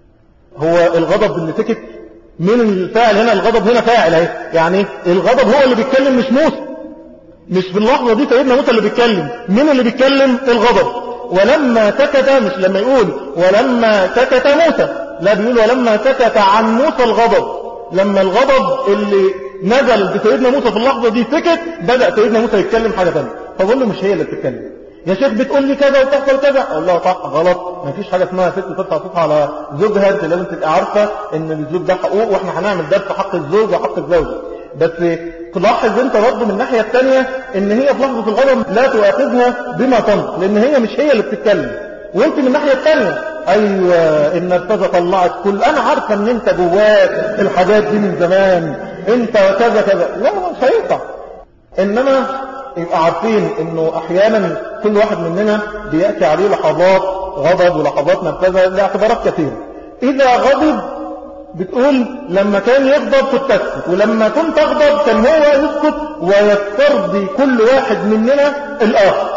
هو الغضب اللي سكت من الفاعل هنا، الغضب هنا فاعل اهي، يعني الغضب هو اللي بيتكلم مش موسى، مش في اللحظة دي سيدنا موسى اللي بيتكلم، مين اللي بيتكلم؟ الغضب. ولما سكت، مش لما يقول ولما سكت موسى، لا بيقول ولما سكت عن موسى الغضب. لما الغضب اللي نزل بسيدنا موسى في اللحظة دي سكت، بدأ سيدنا موسى يتكلم حاجة ثانيه. فقول له مش هي اللي بتتكلم يا شيخ، بتقول لي كذا وتحصل كذا. اقول له صح غلط، ما فيش حاجة اسمها ست ترفع صوتها على زوجها، انت لازم تبقى عارفة ان الزوج ده حقوق، واحنا هنعمل ده في حق الزوج وحق الزوجة. بس تلاحظ انت برضه من الناحية الثانية ان هي في لحظة الغضب لا تؤاخذها بما تنطق، لان هي مش هي اللي بتتكلم، وانت من الناحية الثانية ايوه النرفزة طلعت كل، انا عارفة ان انت جواك الحاجات دي من زمان، انت كذا كذا. لا مش هينفع. انما يبقى عارفين انه احيانا كل واحد مننا بيأتي عليه لحظات غضب ولحظات نرفزة لاعتبارات كثيرة. اذا غضب بتقول لما كان يغضب كنت اسكت، ولما كنت اغضب كان هو يسكت ويسترضي كل واحد مننا الاخر.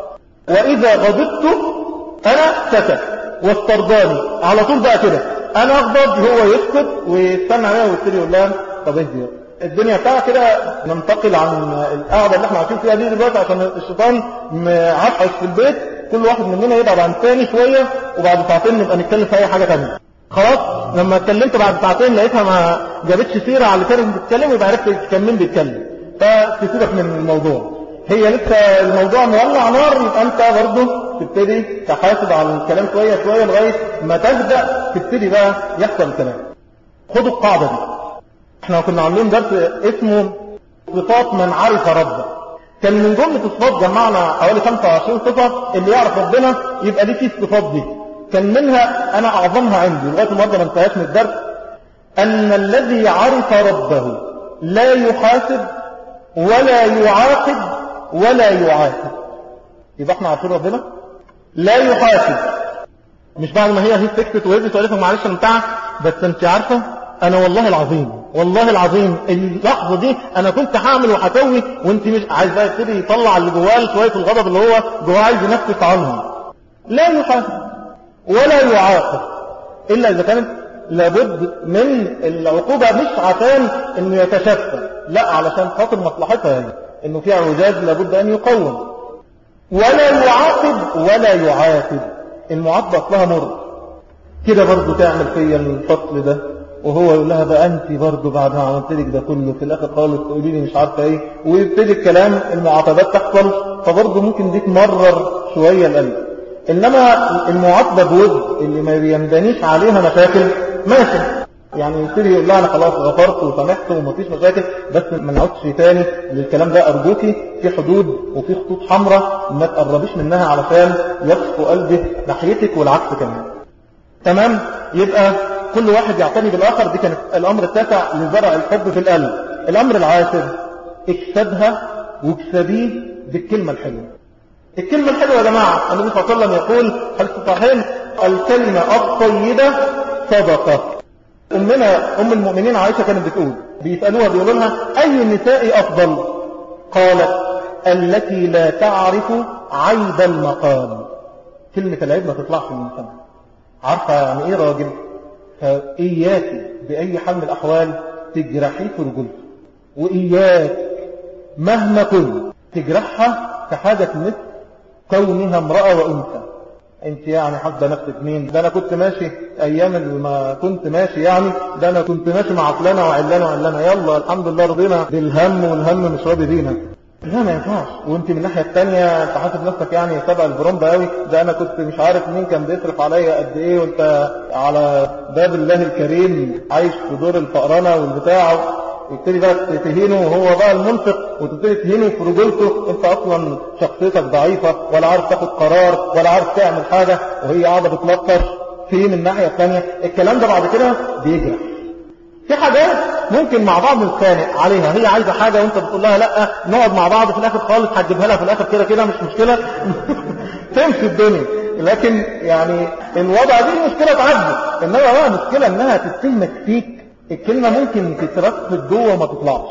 واذا غضبت انا سكت واسترضاني على طول بقى كده، انا اغضب هو يسكت ويستنى عليها ويبتدي يقول لها طب اهدي الدنيا بتاعها كده. ننتقل عن القعده اللي احنا عايشين فيها دي دلوقتي عشان الشيطان معفش في البيت، كل واحد مننا يبعد عن الثاني شويه، وبعد ساعتين نبقى نتكلم في اي حاجه ثانيه. خلاص لما اتكلمت بعد ساعتين لقيتها ما جابتش سيره على اللي كانت بتتكلم، يبقى عرفت كان مين بيتكلم، فتسيبك من الموضوع. هي لسه الموضوع مولع نار، يبقى انت برضه تبتدي تحاسب على الكلام شويه شويه لغايه ما تبدا تبتدي بقى يحصل الكلام. خدوا القاعده دي، احنا كنا عاملين درس اسمه وصفات من عرف ربه. كان من جملة الصفات جمعنا حوالي خمسة وعشرين صفة اللي يعرف ربنا يبقى ليه فيه الصفات دي. كان منها أنا أعظمها عندي لغاية النهارده ما انتهاش من الدرس، أن الذي عرف ربه لا يحاسب ولا يعاقب ولا يعاتب. يبقى احنا عارفين ربنا لا يحاسب، مش بعد ما هي هي سكتت وهي تقول لكم معلش انا بتاع، بس انت عارفه انا والله العظيم والله العظيم اللحظه دي انا كنت هعمل وهسوي، وانت مش عايز بقى تبتدي يطلع اللي جواه شويه الغضب اللي هو جواه عايز ينفس عنهم. لا يحاسب ولا يعاقب الا اذا كانت لابد من العقوبه، مش عشان انه يتشفى، لا علشان خاطر مصلحتها، يعني انه في اعوجاج لابد ان يقوم. ولا يعاقب ولا يعاتب، المعاقبه اصلها مر كده برضه تعمل فيا الفصل ده، وهو يقول لها بقى انت برضه بعد ما عملت لك ده كله في الاخر خالص تقولي لي مش عارفه ايه، ويبتدي الكلام المعاتبات تحصل، فبرضه ممكن دي تمرر شويه القلب. انما المعاتبه بود اللي ما بيندنيش عليها مشاكل ماشي، يعني يبتدي يقول لها انا خلاص غفرت وسامحت ومفيش مشاكل، بس ما نعودش تاني للكلام ده ارجوكي، في حدود وفي خطوط حمراء ما تقربيش منها علشان يصفو قلبك ناحيتك والعكس كمان. تمام؟ يبقى كل واحد يعتني بالاخر، دي كانت الامر التاسع لزرع الحب في القلب. الامر العاشر اكسبها واكسبيه بالكلمه الحلوه. الكلمه الحلوه يا جماعه النبي صلى الله عليه وسلم يقول حديث صحيح الكلمه الطيبه صدقه. أمنا أم المؤمنين عائشة كانت بتقول، بيسألوها بيقولوا لها أي النساء أفضل؟ قالت التي لا تعرف عيب المقام. كلمة العيب ما تطلعش من الإنسان. عارفة يعني إيه راجل؟ فإياك بأي حال من الأحوال تجرحي في رجلته، وإياك مهما كنت تجرحها في حاجة مثل كونها امرأة وأنثى. انت يعني حاسه نفسك مين؟ ده انا كنت ماشي ايام ما كنت ماشي، يعني ده انا كنت ماشي مع فلانه وعلانه وعلانه، يلا الحمد لله رضينا بالهم والهم مش راضي بينا. لا ما ينفعش. وانت من الناحيه الثانيه انت حاسب نفسك يعني سبق البرومبا قوي، ده انا كنت مش عارف مين كان بيصرف عليا قد ايه، وانت على باب الله الكريم عايش في دور الفقرانه والبتاع، يبتدي بقى تهينه وهو بقى المنفق، وتبتدي تهينه في رجولته. انت اصلا شخصيتك ضعيفة ولا عارف تاخد قرار ولا عارف تعمل حاجة، وهي قاعدة بتلطش في من الناحية الثانية. الكلام ده بعد كده بيجرح. في حاجات ممكن مع بعض نتخانق عليها، هي عايزة حاجة وانت بتقول لها لا، نقعد مع بعض في الاخر خالص هتجيبها لها في الاخر كده كده مش مشكلة تمشي الدنيا. لكن يعني الوضع دي مشكلة تعدي، انما بقى مشكلة انها تتهمك فيك. الكلمة ممكن تترفض جوه وما تطلعش،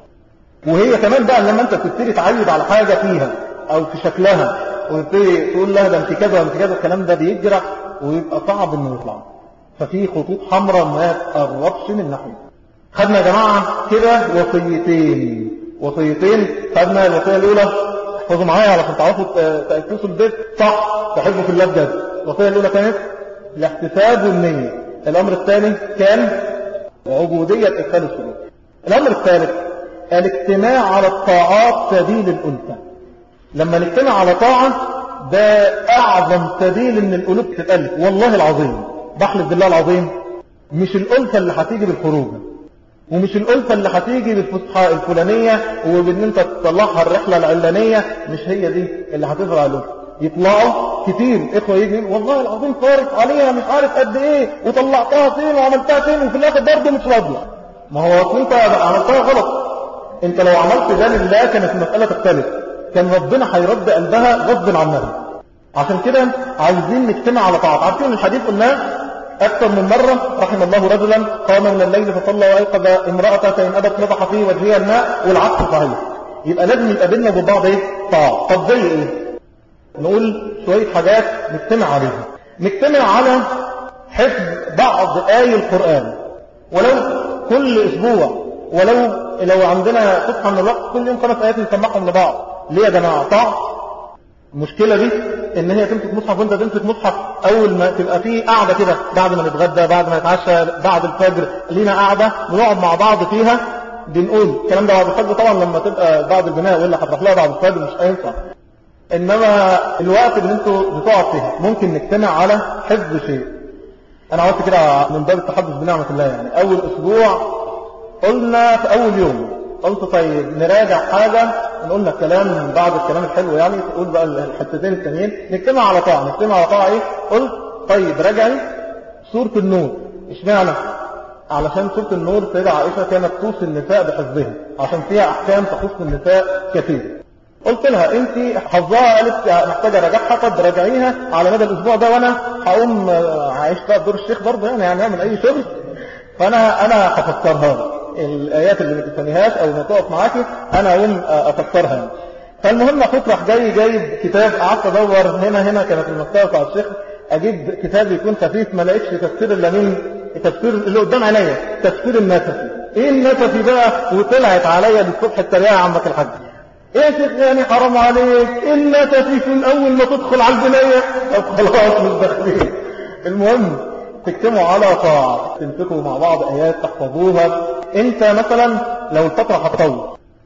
وهي كمان بقى لما انت بتبتدي تعيب على حاجة فيها او في شكلها وتبتدي تقول لها ده انت كذا وانت كذا، الكلام ده بيجرح ويبقى صعب انه يطلع. ففي خطوط حمراء ما تقربش من ناحية. خدنا يا جماعة كده وصيتين وصيتين خدنا الوصية الاولى، احفظوا معايا علشان تعرفوا تأسسوا البيت صح، تحبوا في الله بجد. الوصية الاولى كانت الاحتساب والنية. الامر الثاني كان عبودية إدخال السلوك. الأمر الثالث الاجتماع على الطاعات سبيل الألفة. لما نجتمع على طاعة ده أعظم سبيل إن القلوب تتألف. والله العظيم بحلف بالله العظيم مش الألفة اللي هتيجي بالخروج، ومش الألفة اللي هتيجي بالفسحة الفلانية وبإن أنت تطلعها الرحلة العلانية، مش هي دي اللي هتزرع الألفة. يطلعوا كتير إخوة يجي والله العظيم صارف عليها مش عارف قد إيه وطلعتها فين وعملتها فين وفي الآخر برضه مش راضية. ما هو أنت عملتها غلط. أنت لو عملت ده لله كانت المسألة تختلف، كان ربنا هيرد قلبها غصب عنها. عشان كده عايزين نجتمع على طاعات. عارفين الحديث قلناه أكثر من مرة، رحم الله رجلا قام من الليل فصلى وأيقظ امرأته فإن أبت نضح في وجهها الماء، والعكس صحيح. يبقى لازم يبقى بيننا وبين بعض إيه؟ طاعة. طب زي إيه؟ نقول شوية حاجات نجتمع عليها. نجتمع على حفظ بعض آي القرآن ولو كل أسبوع، ولو لو عندنا صفحة من الوقت كل يوم خمس آيات نسمعهم لبعض. ليه يا جماعة؟ طاعة. المشكلة دي ان هي تمسك مصحف وانت تمسك مصحف، اول ما تبقى فيه قاعدة كده بعد ما نتغدى بعد ما نتعشى بعد الفجر لينا قاعدة بنقعد مع بعض فيها بنقول الكلام ده بعد الفجر. طبعا لما تبقى بعد البناء ولا هتروح لها بعد الفجر مش هينفع، انما الوقت اللي انتوا بتقعد فيها ممكن نجتمع على حفظ شيء. انا عملت كده من باب التحدث بنعمة الله. يعني اول اسبوع قلنا في اول يوم قلت طيب نراجع حاجة، نقول لك كلام بعد الكلام الحلو يعني، تقول بقى الحتتين التانيين، نجتمع على طاعة. نجتمع على طاعة ايه؟ قلت طيب راجعي سورة النور. اشمعنى؟ علشان سورة النور سيدة عائشة كانت توصي النساء بحفظها، عشان فيها احكام تخص النساء كثير. قلت لها انت حفظها، قالت محتاجة راجعها. طب راجعيها على مدى الاسبوع ده، وانا هقوم عايش بقى بدور الشيخ برضه يعني، يعني اعمل اي شغل، فانا انا هفسرها الايات اللي ما تفهميهاش او ما تقف معاكي انا اقوم افسرها. فالمهم اخوك راح جاي جايب كتاب، قعدت ادور هنا هنا كانت المكتبه بتاع الشيخ، اجيب كتاب يكون خفيف، ما لقيتش تفسير الا من التفسير اللي قدام عينيا، تفسير النسفي. ايه النسفي بقى؟ وطلعت عليا بالصبح التريقه يا عمك الحاج. ايه يا شيخ يعني حرام عليك، النسفي في الاول ما تدخل على البنايه. طب خلاص مش داخلين. المهم تجتمعوا على طاعة، تمسكوا مع بعض آيات تحفظوها. انت مثلا لو الفترة هتطول،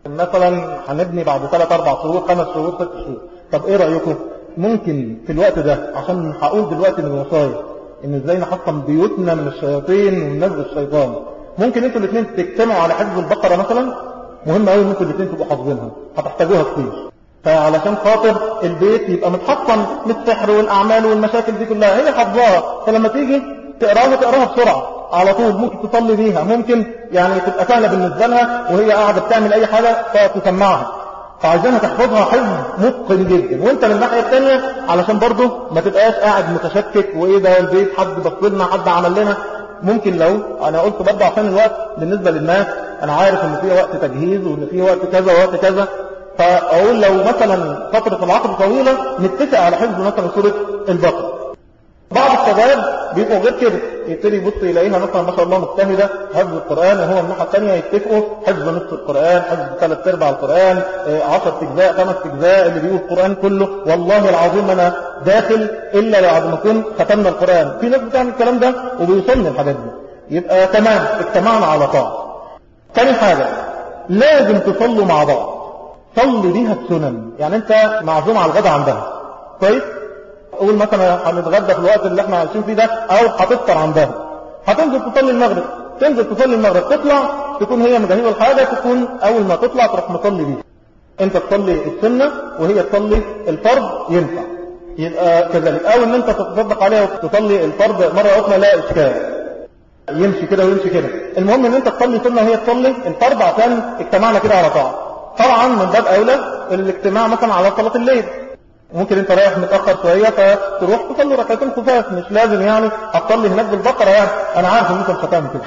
مثلا هنبني بعد ثلاث أربع شهور خمس شهور ست شهور، طب ايه رأيكم ممكن في الوقت ده، عشان هقول دلوقتي من الوصايا ان ازاي نحصن بيوتنا من الشياطين وننزل الشيطان، ممكن انتوا الاثنين تجتمعوا على حفظ البقرة مثلا. مهم قوي انتوا الاثنين تبقوا حافظينها، هتحتاجوها كتير. فعلشان خاطر البيت يبقى متحصن من السحر والأعمال والمشاكل دي كلها، هي حافظاها، فلما تيجي تقراها تقراها بسرعة على طول، ممكن تصلي بيها، ممكن يعني تبقى سهلة بالنسبة لها وهي قاعدة بتعمل أي حاجة فتسمعها. فعايزينها تحفظها حفظ متقن جدا. وانت من الناحية الثانية علشان برضه ما تبقاش قاعد متشكك، وايه ده البيت حد بصلنا حد عمل لنا. ممكن لو انا قلت برضه عشان الوقت بالنسبة للناس، انا عارف ان في وقت تجهيز وان في وقت كذا ووقت كذا، فاقول لو مثلا فترة العقد طويلة نتفق على حفظ مثلا سورة البقرة. بعض الشباب بيبقوا غير كده، يبتدي يبص يلاقيها مثلا ما شاء الله مجتهده حفظ القرآن، وهو من الناحية الثانية يتفقوا حفظ نصف القرآن، حفظ ثلاث ارباع القرآن، عشر اجزاء خمس اجزاء، اللي بيقول القرآن كله. والله العظيم انا داخل الا بعد ما كنت ختمنا القرآن. في ناس بتعمل الكلام ده وبيوصلني الحاجات دي. يبقى تمام، اجتمعنا على طاعة. ثاني حاجة لازم تصلوا مع بعض، صلي بيها السنن. يعني انت معزوم على الغدا عندها كويس، قول مثلا هنتغدى في الوقت اللي احنا عايشين فيه ده، او هتفطر عندها، هتنزل تصلي المغرب، تنزل تصلي المغرب، تطلع تكون هي مجهزه الحاجه، تكون اول ما تطلع تروح مصلي بيها. انت تصلي السنه وهي تصلي الفرض، ينفع يبقى كذلك. او ان انت تتصدق عليها وتصلي الفرض مره اخرى، لا اشكال، يمشي كده ويمشي كده. المهم ان انت تصلي سنه وهي تصلي الفرض، عشان اجتمعنا كده على طاعه. طبعا من باب اولى الاجتماع مثلا على صلاه الليل، ممكن انت رايح متأخر شوية فتروح تصلي ركعتين خفاف، مش لازم يعني هتصلي هناك بالبقرة. يعني انا عارف ان انت مش هتعمل كده،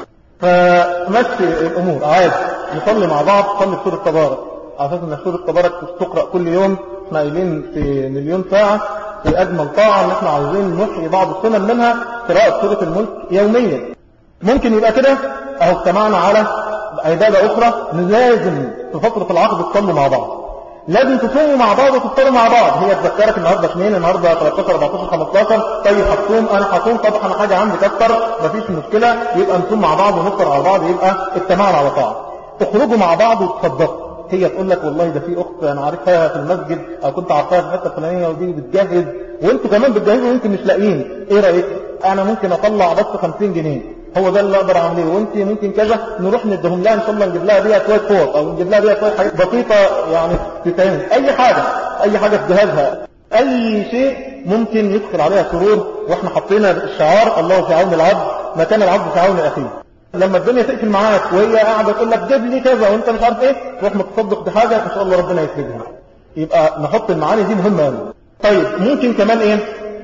فمشي الامور عادي، نصلي مع بعض. تصلي بسورة تبارك، على اساس ان سورة تبارك تقرأ كل يوم. احنا قايلين في مليون ساعة في اجمل طاعة ان احنا عاوزين نحيي بعض السنن منها قراءة سورة الملك يوميا. ممكن يبقى كده اهو اجتمعنا على عبادة اخرى. لازم في فترة العقد تصلوا مع بعض، لازم تصوموا مع بعض وتفطروا مع بعض. هي تذكرك النهارده اثنين، النهارده ثلاثة عشر أربعة عشر خمسة عشر، طيب هتصوم انا هصوم، طب انا حاجه عندي كتر، مفيش مشكله، يبقى نصوم مع بعض ونفطر على بعض، يبقى اجتماعنا على طاعه. تخرجوا مع بعض وتصدقوا. هي تقول لك والله ده في اخت انا عارفها في المسجد، او كنت عارفاها في الحته الفلانيه ودي بتجهز، وانتوا كمان بتجهزوا وانتوا مش لاقيين، ايه رايك؟ انا ممكن اطلع بس خمسين جنيه، هو ده اللي اقدر اعمله، وانت ممكن كذا، نروح ندهم لها ان شاء الله، نجيب لها بيها شويه فوط، او نجيب لها بيها شويه حاجات بسيطه يعني تتعمل، اي حاجه اي حاجه في جهازها، اي شيء ممكن يدخل عليها سرور. واحنا حطينا الشعار الله في عون العبد ما كان العبد في عون اخيه. لما الدنيا تقفل معاك وهي قاعده تقول لك جيب لي كذا وانت مش عارف ايه، تروح متصدق بحاجه ان شاء الله ربنا يكرمها. يبقى نحط المعاني دي مهمه قوي. طيب ممكن كمان ايه؟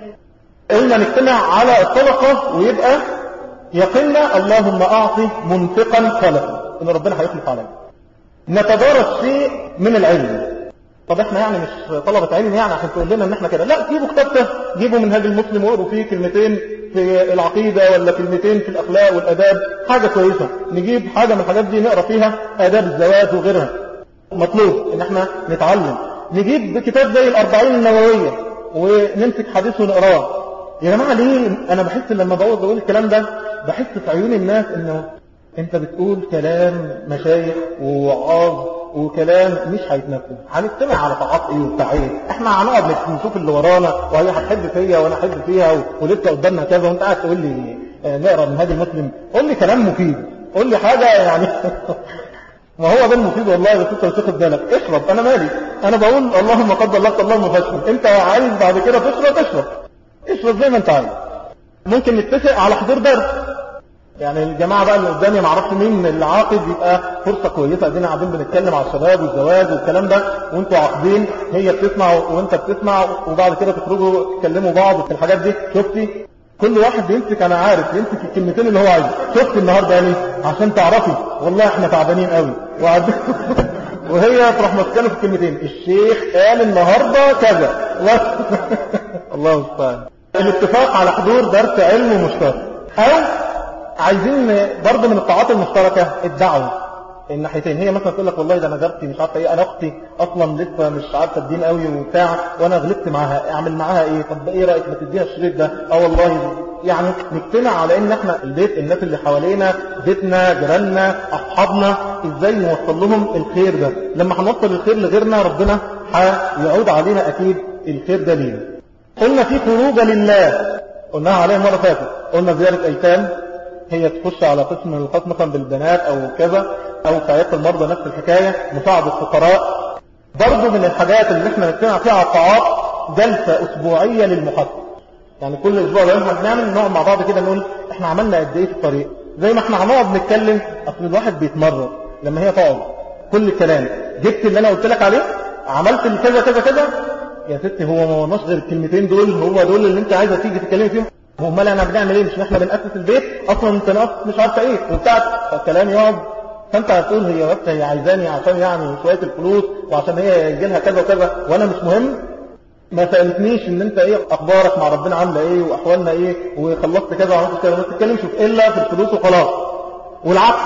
قلنا نجتمع على الصدقه، ويبقى يقلنا اللهم اعطي منفقا خلقا، ان ربنا هيخلف علينا. نتدارس شيء من العلم. طب احنا يعني مش طلبة علم يعني عشان تقول لنا ان احنا كده، لا، جيبوا كتابته، جيبوا منهاج المسلم واقروا فيه كلمتين في العقيدة ولا كلمتين في الاخلاق والاداب، حاجة كويسة. نجيب حاجة من الحاجات دي نقرا فيها اداب الزواج وغيرها، مطلوب ان احنا نتعلم. نجيب كتاب زي الاربعين النووية ونمسك حديث ونقراه. يا جماعة ليه انا بحس لما بقول بقول الكلام ده، بحس في عيون الناس انه انت بتقول كلام مشايخ ووعاظ وكلام مش هيتنفذ. هنجتمع على طاعات ايه وبتاع ايه؟ احنا هنقعد نشوف اللي ورانا، وهي هتحب فيا وانا احب فيها، ولسه قدامنا كذا، وانت قاعد تقول لي نقرا من هذا المسلم. قول لي كلام مفيد، قول لي حاجه يعني ما هو ده المفيد والله. بس انت مش واخد بالك. اشرب، انا مالي، انا بقول اللهم قدر لك اللهم فاشرب. انت عايز بعد كده تشرب اشرب اشرب زي ما انت عايز. ممكن نتفق على حضور درس، يعني الجماعة بقى اللي قدامي معرفش مين اللي عاقد، يبقى فرصة كويسة. ادينا قاعدين بنتكلم على الشباب والزواج والكلام ده، وانتوا عاقدين، هي بتسمع وانت بتسمع، وبعد كده تخرجوا تكلموا بعض في الحاجات دي. شفتي كل واحد بيمسك، انا عارف يمسك الكلمتين اللي هو عايزه. شفت النهارده يعني عشان تعرفي والله احنا تعبانين قوي وعد... وهي تروح ماسكاله في الكلمتين. الشيخ قال النهارده كذا الله المستعان. الاتفاق على حضور درس علم مشترك، او عايزين برضه من الطاعات المشتركة الدعوة الناحيتين. هي مثلا تقول لك والله ده انا جارتي مش عارفه ايه، انا اختي اصلا لسه مش عارفه الدين قوي وبتاع، وانا غلطت معاها، اعمل معاها ايه؟ طب ايه رايك ما تديها الشريط ده؟ اه والله. يعني نجتمع على ان احنا البيت، الناس اللي حوالينا، بيتنا، جيراننا، اصحابنا، ازاي نوصل لهم الخير ده. لما هنوصل الخير لغيرنا ربنا هيعود علينا اكيد الخير ده لينا. قلنا في خروجه لله، قلناها عليها مره فاتت. قلنا زياره ايتام، هي تخش على قسم من الخاص مثلا بالبنات او كذا، او في عيادة المرضى نفس الحكاية، مساعدة الفقراء. برضو من الحاجات اللي احنا نتكلم فيها على الطاعات جلسة اسبوعية للمحاسبة. يعني كل اسبوع لما بنعمل نقعد مع بعض كده نقول احنا عملنا قد ايه في الطريق، زي ما احنا هنقعد نتكلم. اصل الواحد بيتمرن لما هي تقعد كل الكلام، جبت اللي انا قلت لك عليه، عملت كذا كذا كذا، يا ستي هو ما وناش غير الكلمتين دول، هو دول اللي انت عايزه تيجي تتكلمي فيهم. امال انا بنعمل ايه؟ مش احنا بنأسس البيت اصلا، انت ناقص مش عارفه ايه وبتاع، فالكلام يقعد. فانت هتقول هي بس هي عايزاني عشان يعني شويه الفلوس، وعشان هي يجي لها كذا وكذا، وانا مش مهم. ما سالتنيش ان انت ايه اخبارك مع ربنا، عامله ايه واحوالنا ايه، وخلصت كذا وعملت كذا. ما تتكلمش الا في الفلوس وخلاص. والعكس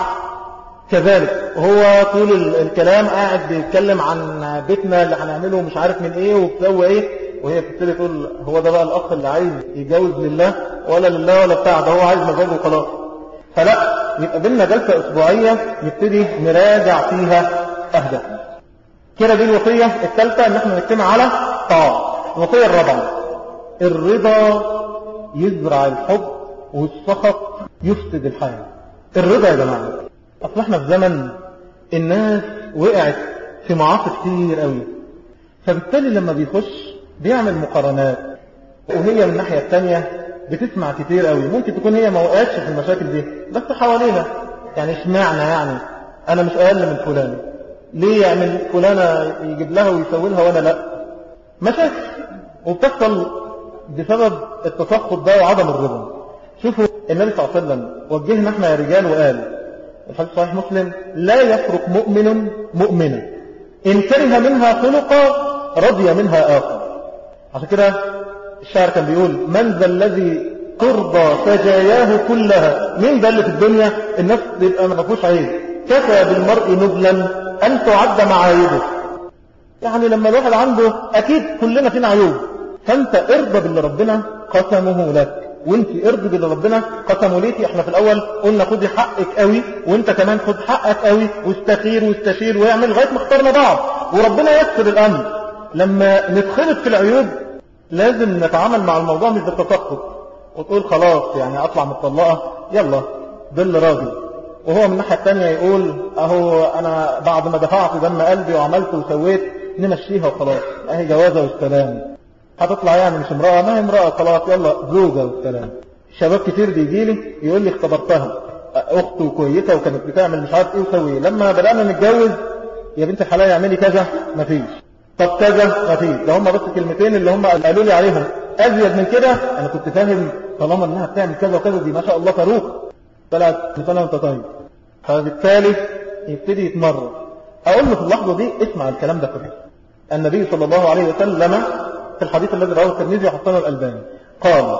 كذلك، هو طول الكلام قاعد بيتكلم عن بيتنا اللي هنعمله مش عارف من ايه وبتسوي ايه، وهي بتبتدي تقول هو ده بقى الاخ اللي عايز يتجوز لله ولا لله ولا بتاع، ده هو عايز مزاجه وخلاص. فلا، يبقى بينا جلسه اسبوعيه نبتدي نراجع فيها اهدافنا. كده دي الوصيه الثالثه، ان احنا نجتمع على طاعه. الوصيه الرابعه، الرضا يزرع الحب والسخط يفسد الحياه. الرضا يا جماعه، اصل احنا في زمن الناس وقعت في معاصي كتير قوي، فبالتالي لما بيخش بيعمل مقارنات، وهي من الناحية الثانية بتسمع كتير قوي. ممكن تكون هي ما وقعتش في المشاكل دي بس حوالينا، يعني اشمعنى يعني انا مش اقل من فلان، ليه يعمل فلانة يجيب لها ويسوي لها وانا لا؟ مشاكل وبتحصل بسبب التسخط ده وعدم الرضا. شوفوا النبي صلى الله عليه وسلم وجهنا احنا يا رجال وقال، الحديث صحيح مسلم: لا يفرق مؤمن مؤمنا إن كره منها خلقا رضي منها آخر. عشان كده الشاعر كان بيقول: من ذا الذي ترضى سجاياه كلها؟ مين ده اللي في الدنيا الناس بيبقى ما فيهوش عيب؟ كفى بالمرء نبلا أن تعد معايبه. يعني لما الواحد عنده، أكيد كلنا فينا عيوب، فأنت ارضى باللي ربنا قسمه لك، وانت ارضي باللي ربنا قسمه ليكي. احنا في الأول قلنا خدي حقك قوي، وانت كمان خد حقك قوي، واستخير واستشير ويعمل لغاية ما اخترنا بعض، وربنا يسر الأمر. لما نتخلط في العيوب لازم نتعامل مع الموضوع مش بالتسخط وتقول خلاص يعني اطلع مطلقة يلا ضل راضي، وهو من الناحية الثانية يقول اهو انا بعد ما دفعت دم قلبي وعملت وسويت نمشيها وخلاص، اهي جوازة والسلام. هتطلع يعني مش امرأة، ما هي امرأة خلاص يلا زوجة والسلام. شباب كتير بيجيلي يقول لي اختبرتها، اخته كويسة وكانت بتعمل مش عارف ايه وسوي، لما بدأنا نتجوز يا بنت الحلال اعملي كذا، مفيش. طب كذا مفيش. ده هم بس كلمتين اللي هم قالوا لي عليهم، ازيد من كده انا كنت فاهم طالما انها بتعمل كذا وكذا دي ما شاء الله صاروخ، طلعت سنه وانت طيب. فبالتالي يبتدي يتمرن. اقول له في اللحظه دي اسمع الكلام ده كله. النبي صلى الله عليه وسلم في الحديث الذي رواه الترمذي وحسنه الالباني قال: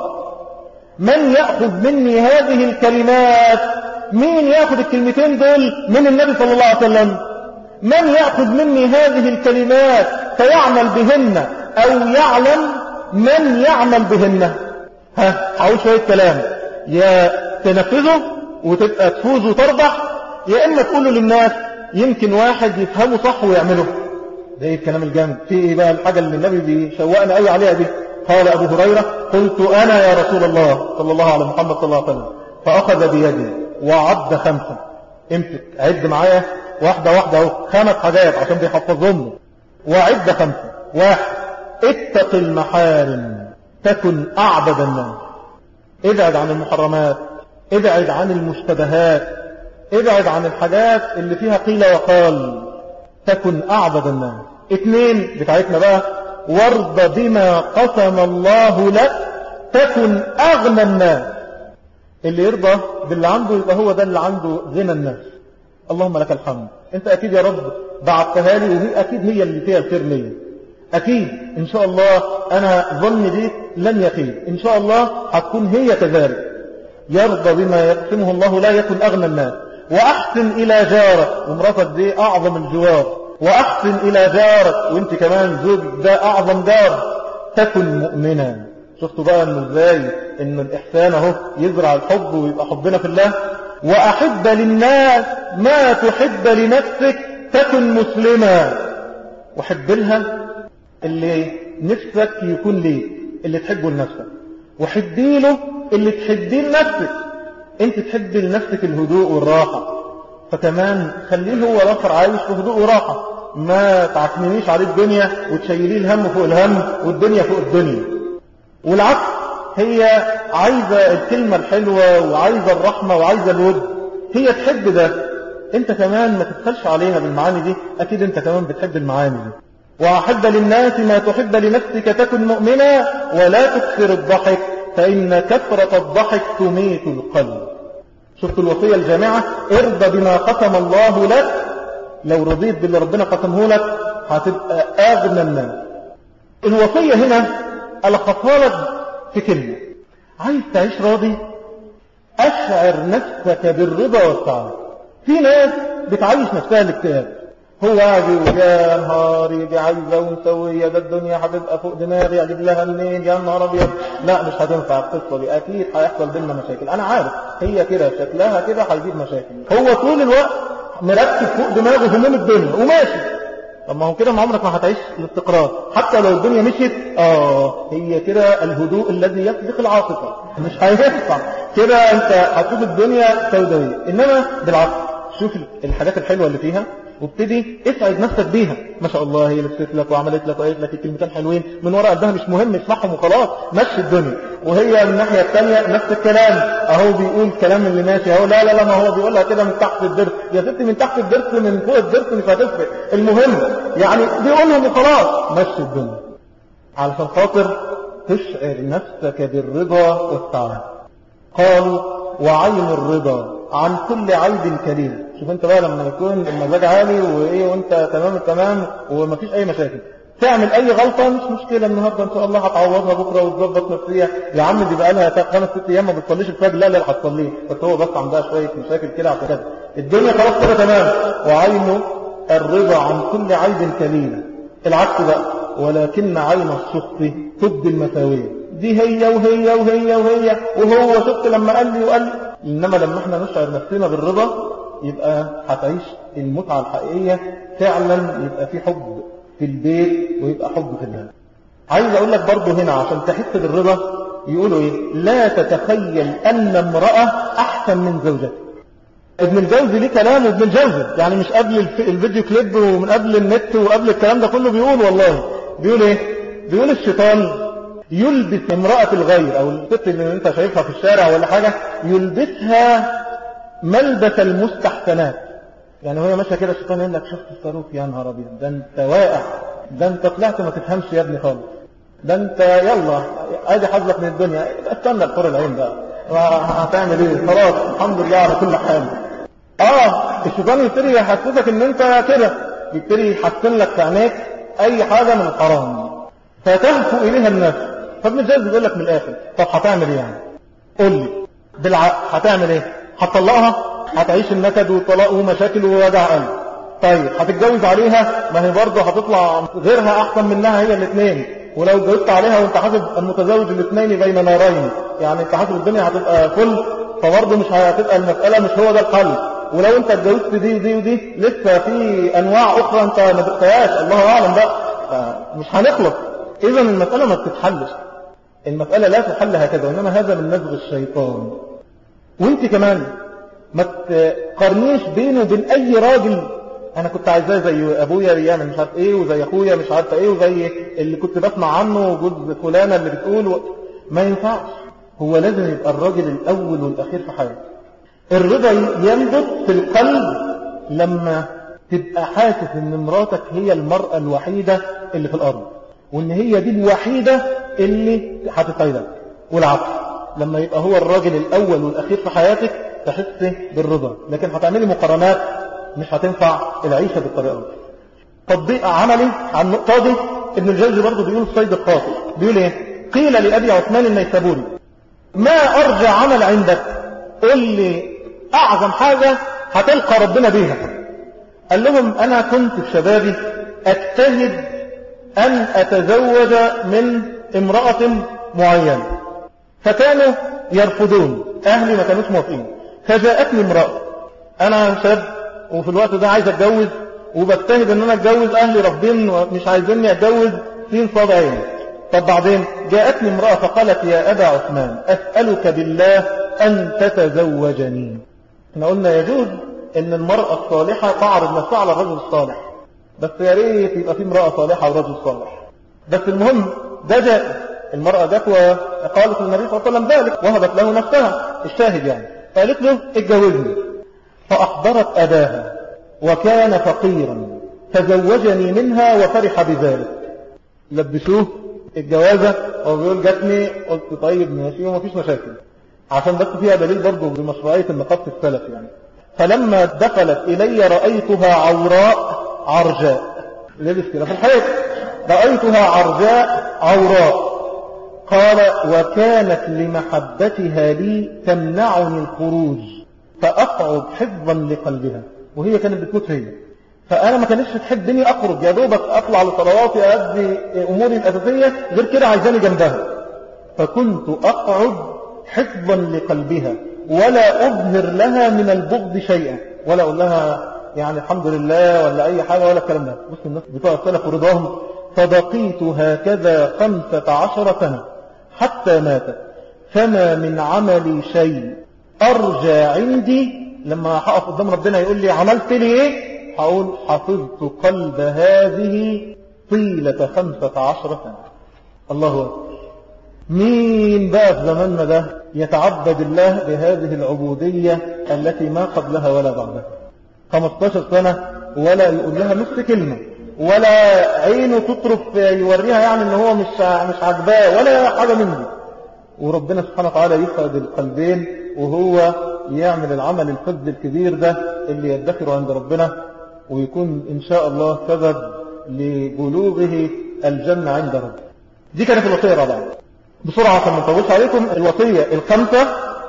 من ياخذ مني هذه الكلمات، مين ياخذ الكلمتين دول من النبي صلى الله عليه وسلم؟ من يأخذ مني هذه الكلمات فيعمل بهن أو يعلم من يعمل بهن. ها هقول شوية كلام، يا تنفذه وتبقى تفوز وتربح، يا إما تقوله للناس يمكن واحد يفهمه صح ويعمله. ده ايه الكلام الجامد؟ في ايه بقى الحاجة اللي النبي بيشوقنا قوي عليها دي؟ قال أبو هريرة: قلت أنا يا رسول الله صلى الله على محمد صلى الله عليه وسلم، فأخذ بيدي وعد خمسة امسك عد معايا واحدة واحدة اهو، خمس حاجات عشان بيحفظهم له. وعد خمسة. واحد، اتق المحارم تكن أعبد الناس. ابعد عن المحرمات، ابعد عن المشتبهات، ابعد عن الحاجات اللي فيها قيل وقال، تكن أعبد الناس. اثنين بتاعتنا بقى، وارض بما قسم الله لك تكن أغنى الناس. اللي يرضى باللي عنده يبقى هو ده اللي عنده غنى الناس. اللهم لك الحمد، انت اكيد يا رب بعتها لي، وهي اكيد هي اللي فيها الخير ليا. اكيد ان شاء الله انا ظني دي لن يخيب، ان شاء الله هتكون هي كذلك. يرضى بما يقسمه الله لا يكن اغنى الناس. واحسن الى جارك، ومراتك دي اعظم الجوار، واحسن الى جارك، وانت كمان زوجك ده اعظم جار، تكن مؤمنا. شفتوا بقى انه ازاي ان الاحسان اهو يزرع الحب ويبقى حبنا في الله. واحب للناس ما تحب لنفسك تكن مسلما. وحب لها اللي نفسك يكون ليه، اللي تحبه لنفسك، وحبي له اللي تحبيه لنفسك. انت تحبي لنفسك الهدوء والراحة، فكمان خليه هو الاخر عايش في هدوء وراحة. ما تعكننيش عليه الدنيا وتشيليه الهم فوق الهم والدنيا فوق الدنيا. والعكس، هي عايزة الكلمة الحلوة وعايزة الرحمة وعايزة الود، هي تحب ده، انت كمان ما تدخلش عليها بالمعاني دي، اكيد انت كمان بتحب المعاني دي. وأحب للناس ما تحب لنفسك تكن مؤمنا ولا تكثر الضحك فإن كثرة الضحك تميت القلب. شفت الوصية الجامعة، ارضى بما قسم الله لك. لو رضيت باللي ربنا قسمه لك هتبقى أغنى الناس. الوصية هنا ألخصها لك في كلمة، عايز تعيش راضي أشعر نفسك بالرضا والسعادة. في ناس بتعيش نفسها الاكتئاب، هو قاعد يا نهاري دي عايزة ومسوية، ده الدنيا هتبقى فوق دماغي، اجيب لها منين يا نهار ابيض. لا مش هتنفع القصة دي، اكيد هيحصل بينا مشاكل، انا عارف هي كده شكلها كده هيجيب مشاكل. هو طول الوقت مركز فوق دماغه هموم الدنيا وماشي. طب ما هو كده ما عمرك ما هتعيش الاستقرار، حتى لو الدنيا مشيت اه هي كده الهدوء الذي يسبق العاصفة، مش هينفع كده، انت هتشوف الدنيا سوداوية. انما بالعكس، شوف الحاجات الحلوة اللي فيها وابتدي اسعد نفسك بيها. ما شاء الله هي لبست لك وعملت لك وقالت لك الكلمتين حلوين من وراء قلبها، مش مهم اسمعهم وخلاص، مشي الدنيا. وهي من الناحية الثانية نفس الكلام، اهو بيقول كلام اللي ماشي اهو، لا لا لا ما هو بيقولها كده من تحت الدرس. يا ستي من تحت الدرس من فوق الدرس مش هتفرق، المهم يعني بيقولهم وخلاص، مشي الدنيا علشان خاطر تشعر نفسك بالرضا والسعادة. قالوا وعين الرضا عن كل عيب كريم. شوف انت بقى لما يكون المزاج عالي وايه وانت تمام التمام ومفيش اي مشاكل، تعمل اي غلطة مش مشكلة، النهاردة ان شاء الله هتعوضها بكرة وتظبط نفسية. يا عم دي بقى لها خمس ست ايام ما بتصليش الفجر، لا لا هتصليه، بس هو بس عندها شوية مشاكل كده عشان كده الدنيا خلاص كده تمام. وعين الرضا عن كل عيب كريم. العكس بقى، ولكن عين السخط تبدي المساوية. دي هي وهي وهي وهي وهو شفت لما قال لي وقال. إنما لما احنا نشعر نفسنا بالرضا يبقى هتعيش المتعة الحقيقية فعلا، يبقى في حب في البيت ويبقى حب في البيت. عايز اقول لك برضو هنا عشان تحس بالرضا، يقولوا ايه؟ لا تتخيل ان امرأة احسن من زوجتك. ابن الجوزي ليه كلام، ابن الجوزي يعني مش قبل الفيديو كليب ومن قبل النت وقبل الكلام ده كله، بيقول والله بيقول ايه؟ بيقول الشيطان يلبس امرأة الغير او الست اللي انت شايفها في الشارع ولا حاجة، يلبسها ملبس المستحسنات. يعني هو ماشيه كده الشيطان يقول لك شفت الصاروخ يا نهار ابيض، ده انت واقع، ده انت طلعت ما تفهمش يا ابني خالص، ده انت يلا ادي حظك من الدنيا، استنى الحور العين بقى هتعمل ايه، خلاص الحمد لله على كل حال. اه الشيطان يبتدي يحسسك ان انت كده، يبتدي يحسن لك في عينيك اي حاجه من الحرام فتهفو اليها الناس. فابن الجوزي بيقول لك من الاخر، طب هتعمل ايه يعني؟ قول لي بالعقل هتعمل ايه؟ هتطلقها؟ هتعيش النكد والطلاق ومشاكل ووجع قلب. طيب هتتجوز عليها؟ ما هي برضه هتطلع غيرها احسن منها هي الاثنين. ولو اتجوزت عليها وانت حاسب المتزوج الاثنين بين نارين، يعني انت حاسب الدنيا هتبقى فل، فبرضه مش هتبقى المسألة مش هو ده الحل. ولو انت اتجوزت دي ودي ودي لسه في انواع اخرى انت ما دقتهاش، الله اعلم بقى، مش هنخلص. اذا المسألة ما بتتحلش، المسألة لا تحل هكذا، وانما هذا من نزغ الشيطان. وانت كمان ما تقارنيش بينه وبين أي راجل أنا كنت عايزاه زي أبويا بيعمل مش عارف إيه، وزي أخويا مش عارف إيه، وزي اللي كنت بسمع عنه وجوز فلانة اللي بتقول و... ما ينفعش. هو لازم يبقى الراجل الأول والأخير في حياته. الرضا ينبت في القلب لما تبقى حاسس ان مراتك هي المرأة الوحيدة اللي في الأرض، وان هي دي الوحيدة اللي هتسعدك. والعكس لما يبقى هو الراجل الأول والأخير في حياتك تحس بالرضا. لكن هتعملي مقارنات مش هتنفع العيشة بالطريقة دي. تطبيق عملي عن النقطة دي ابن الجوزي برضه بيقول الصيد الخاطئ، بيقول ايه؟ قيل لأبي عثمان النيسابوري ما أرجى عمل عندك؟ قل لي أعظم حاجة هتلقى ربنا بيها. قال لهم أنا كنت في شبابي أجتهد أن أتزوج من امرأة معينة، فكانوا يرفضون، أهلي ما كانوش موافقين. فجاءتني امرأة، أنا شاب وفي الوقت ده عايز أتجوز وبجتهد أن أنا أتجوز، أهلي رافضين ومش عايزيني أتجوز سين صاد عيني. طب بعدين جاءتني امرأة فقالت يا أبا عثمان أسألك بالله أن تتزوجني. احنا قلنا يجوز ان المرأة الصالحة تعرض نفسها على الرجل الصالح، بس يا ريت يبقى في امرأة صالحة ورجل صالح. بس المهم ده جاء المرأة جت وقالت للنبي صلى الله عليه وسلم ذلك وهبت له نفسها، الشاهد يعني، قالت له اتجوزني. فأحضرت أباها وكان فقيرا فزوجني منها وفرح بذلك. لبسوه الجوازة وبيقول جاتني، قلت طيب ماشي ومفيش مشاكل، عشان بس فيها دليل برضه بمشروعية النقاط في السلف يعني. فلما دخلت إلي رأيتها عوراء عرجاء، لبس كده في الحيط، رأيتها عرجاء عوراء. قال وكانت لمحبتها لي تمنعني الخروج فأقعد حفظا لقلبها، وهي كانت بتموت هي، فأنا ما كانتش تحبني أخرج، يا دوبك أطلع لصلواتي أدي أموري الأساسية، غير كده عايزاني جنبها. فكنت أقعد حفظا لقلبها ولا أظهر لها من البغض شيئا، ولا أقول لها يعني الحمد لله ولا أي حاجة ولا الكلام ده. بص الناس بتوع السلف ورضاهم. فبقيت هكذا خمسة عشر سنة حتى ماتت، فما من عملي شيء أرجى عندي لما هقف قدام ربنا يقول لي عملت لي إيه، هقول حفظت قلب هذه طيلة خمسة عشر سنة. الله أكبر. مين بقى في زماننا ده يتعبد الله بهذه العبودية التي ما قبلها ولا بعدها؟ خمستاشر سنة ولا يقول لها نص كلمة، ولا عينه تطرف يوريها يعني ان هو مش مش عجباه ولا حاجة من دي. وربنا سبحانه وتعالى يفقد القلبين وهو يعمل العمل الفذ الكبير ده اللي يدخره عند ربنا، ويكون ان شاء الله سبب لبلوغه الجنة عند ربه. دي كانت الوصية الرابعة. بسرعة عشان ما نطولش عليكم. الوصية الخامسة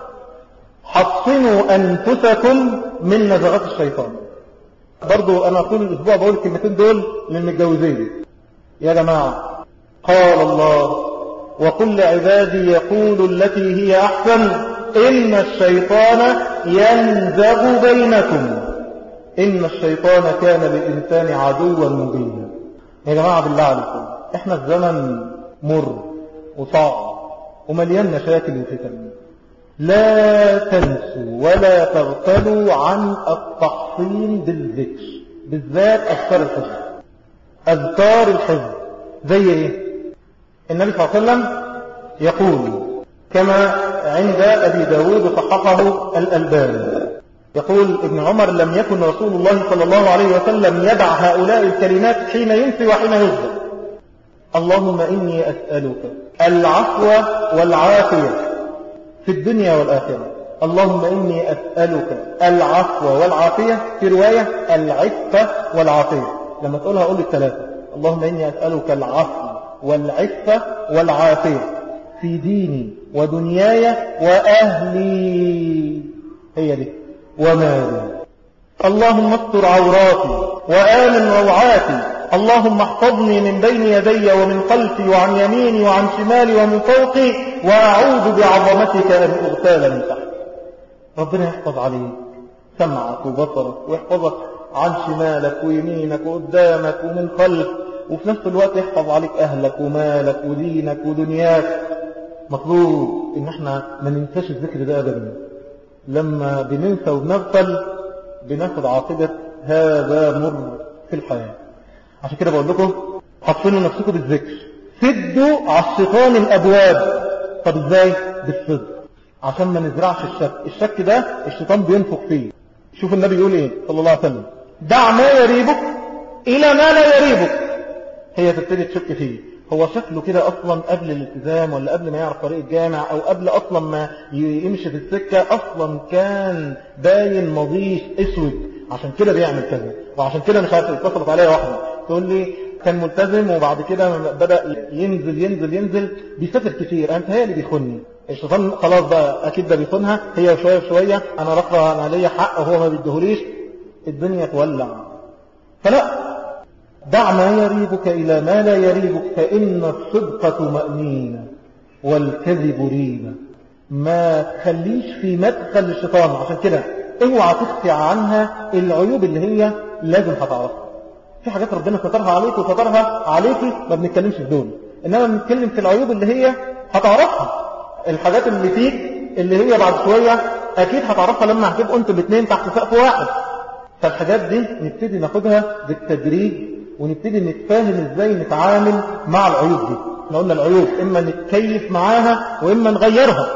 حصنوا أنفسكم من نزغات الشيطان. برضو أنا طول الأسبوع بقول الكلمتين دول للمتجوزين. يا جماعة قال الله وكل عبادي يقول التي هي أحسن إن الشيطان ينزغ بينكم إن الشيطان كان للإنسان عدوا مبينا. يا جماعة بالله عليكم إحنا الزمن مر وصعب ومليان مشاكل وفتن. لا تنسوا ولا تغفلوا عن التحصين بالذكر، بالذات أذكار الحزن. أذكار الحزن زي إيه؟ النبي صلى الله عليه وسلم يقول كما عند أبي داود صححه الألباني، يقول ابن عمر لم يكن رسول الله صلى الله عليه وسلم يدع هؤلاء الكلمات حين ينسي وحين يصدق. اللهم إني أسألك العفو والعافية في الدنيا والآخرة. اللهم إني أسألك العفو والعافية، في رواية العفة والعافية. لما تقولها قول الثلاثة، اللهم إني أسألك العفو والعفة والعافية في ديني ودنياي وأهلي، هي دي، ومالي. اللهم استر عوراتي وآمن روعاتي. اللهم احفظني من بين يدي ومن خلفي وعن يميني وعن شمالي ومن فوقي، وأعوذ بعظمتك أن أغتال من تحت. ربنا يحفظ عليك سمعك وبصرك، ويحفظك عن شمالك ويمينك وقدامك ومن خلف، وفي نفس الوقت يحفظ عليك أهلك ومالك ودينك ودنياك. مطلوب إن احنا ما ننساش الذكر ده أبدا. لما بننسى وبنغفل بناخد عاقبة هذا مر في الحياة. عشان كده بقول لكم حصنوا نفسكم بالذكر، سدوا على الشيطان الأبواب. طب ازاي؟ بالصدق، عشان ما نزرعش الشك. الشك ده الشيطان بينفخ فيه. شوف النبي يقول ايه صلى الله عليه وسلم: دع ما يريبك الى ما لا يريبك. هي تبتدي تشك فيه، هو شكله كده اصلا قبل الالتزام ولا قبل ما يعرف طريق الجامع او قبل اصلا ما يمشي في السكة اصلا كان باين مضيش اسود، عشان كده بيعمل كذا وعشان كده مش عارف. اتصلت عليا واحدة تقول لي كان ملتزم وبعد كده بدأ ينزل ينزل ينزل بيسافر كتير، انت هي اللي بيخوني. الشيطان خلاص بقى اكيد ده بيخونها، هي شوية شوية انا رقى انا ليا حق وهو ما بيديهوليش، الدنيا تولع. فلا، دع ما يريبك إلى ما لا يريبك، فإن الصدق طمأنينة والكذب ريبة. ما تخليش في مدخل الشيطان. عشان كده اوعى تخفي عنها العيوب اللي هي لازم هتعرفها. في حاجات ربنا سترها عليك وسترها عليكي ما بنتكلمش في دول، إنما بنتكلم في العيوب اللي هي هتعرفها. الحاجات اللي فيك اللي هي بعد شوية أكيد هتعرفها لما هتبقوا انتوا الاثنين تحت سقف واحد. فالحاجات دي نبتدي ناخدها بالتدريج ونبتدي نتفاهم ازاي نتعامل مع العيوب دي. احنا قلنا العيوب اما نتكيف معاها واما نغيرها.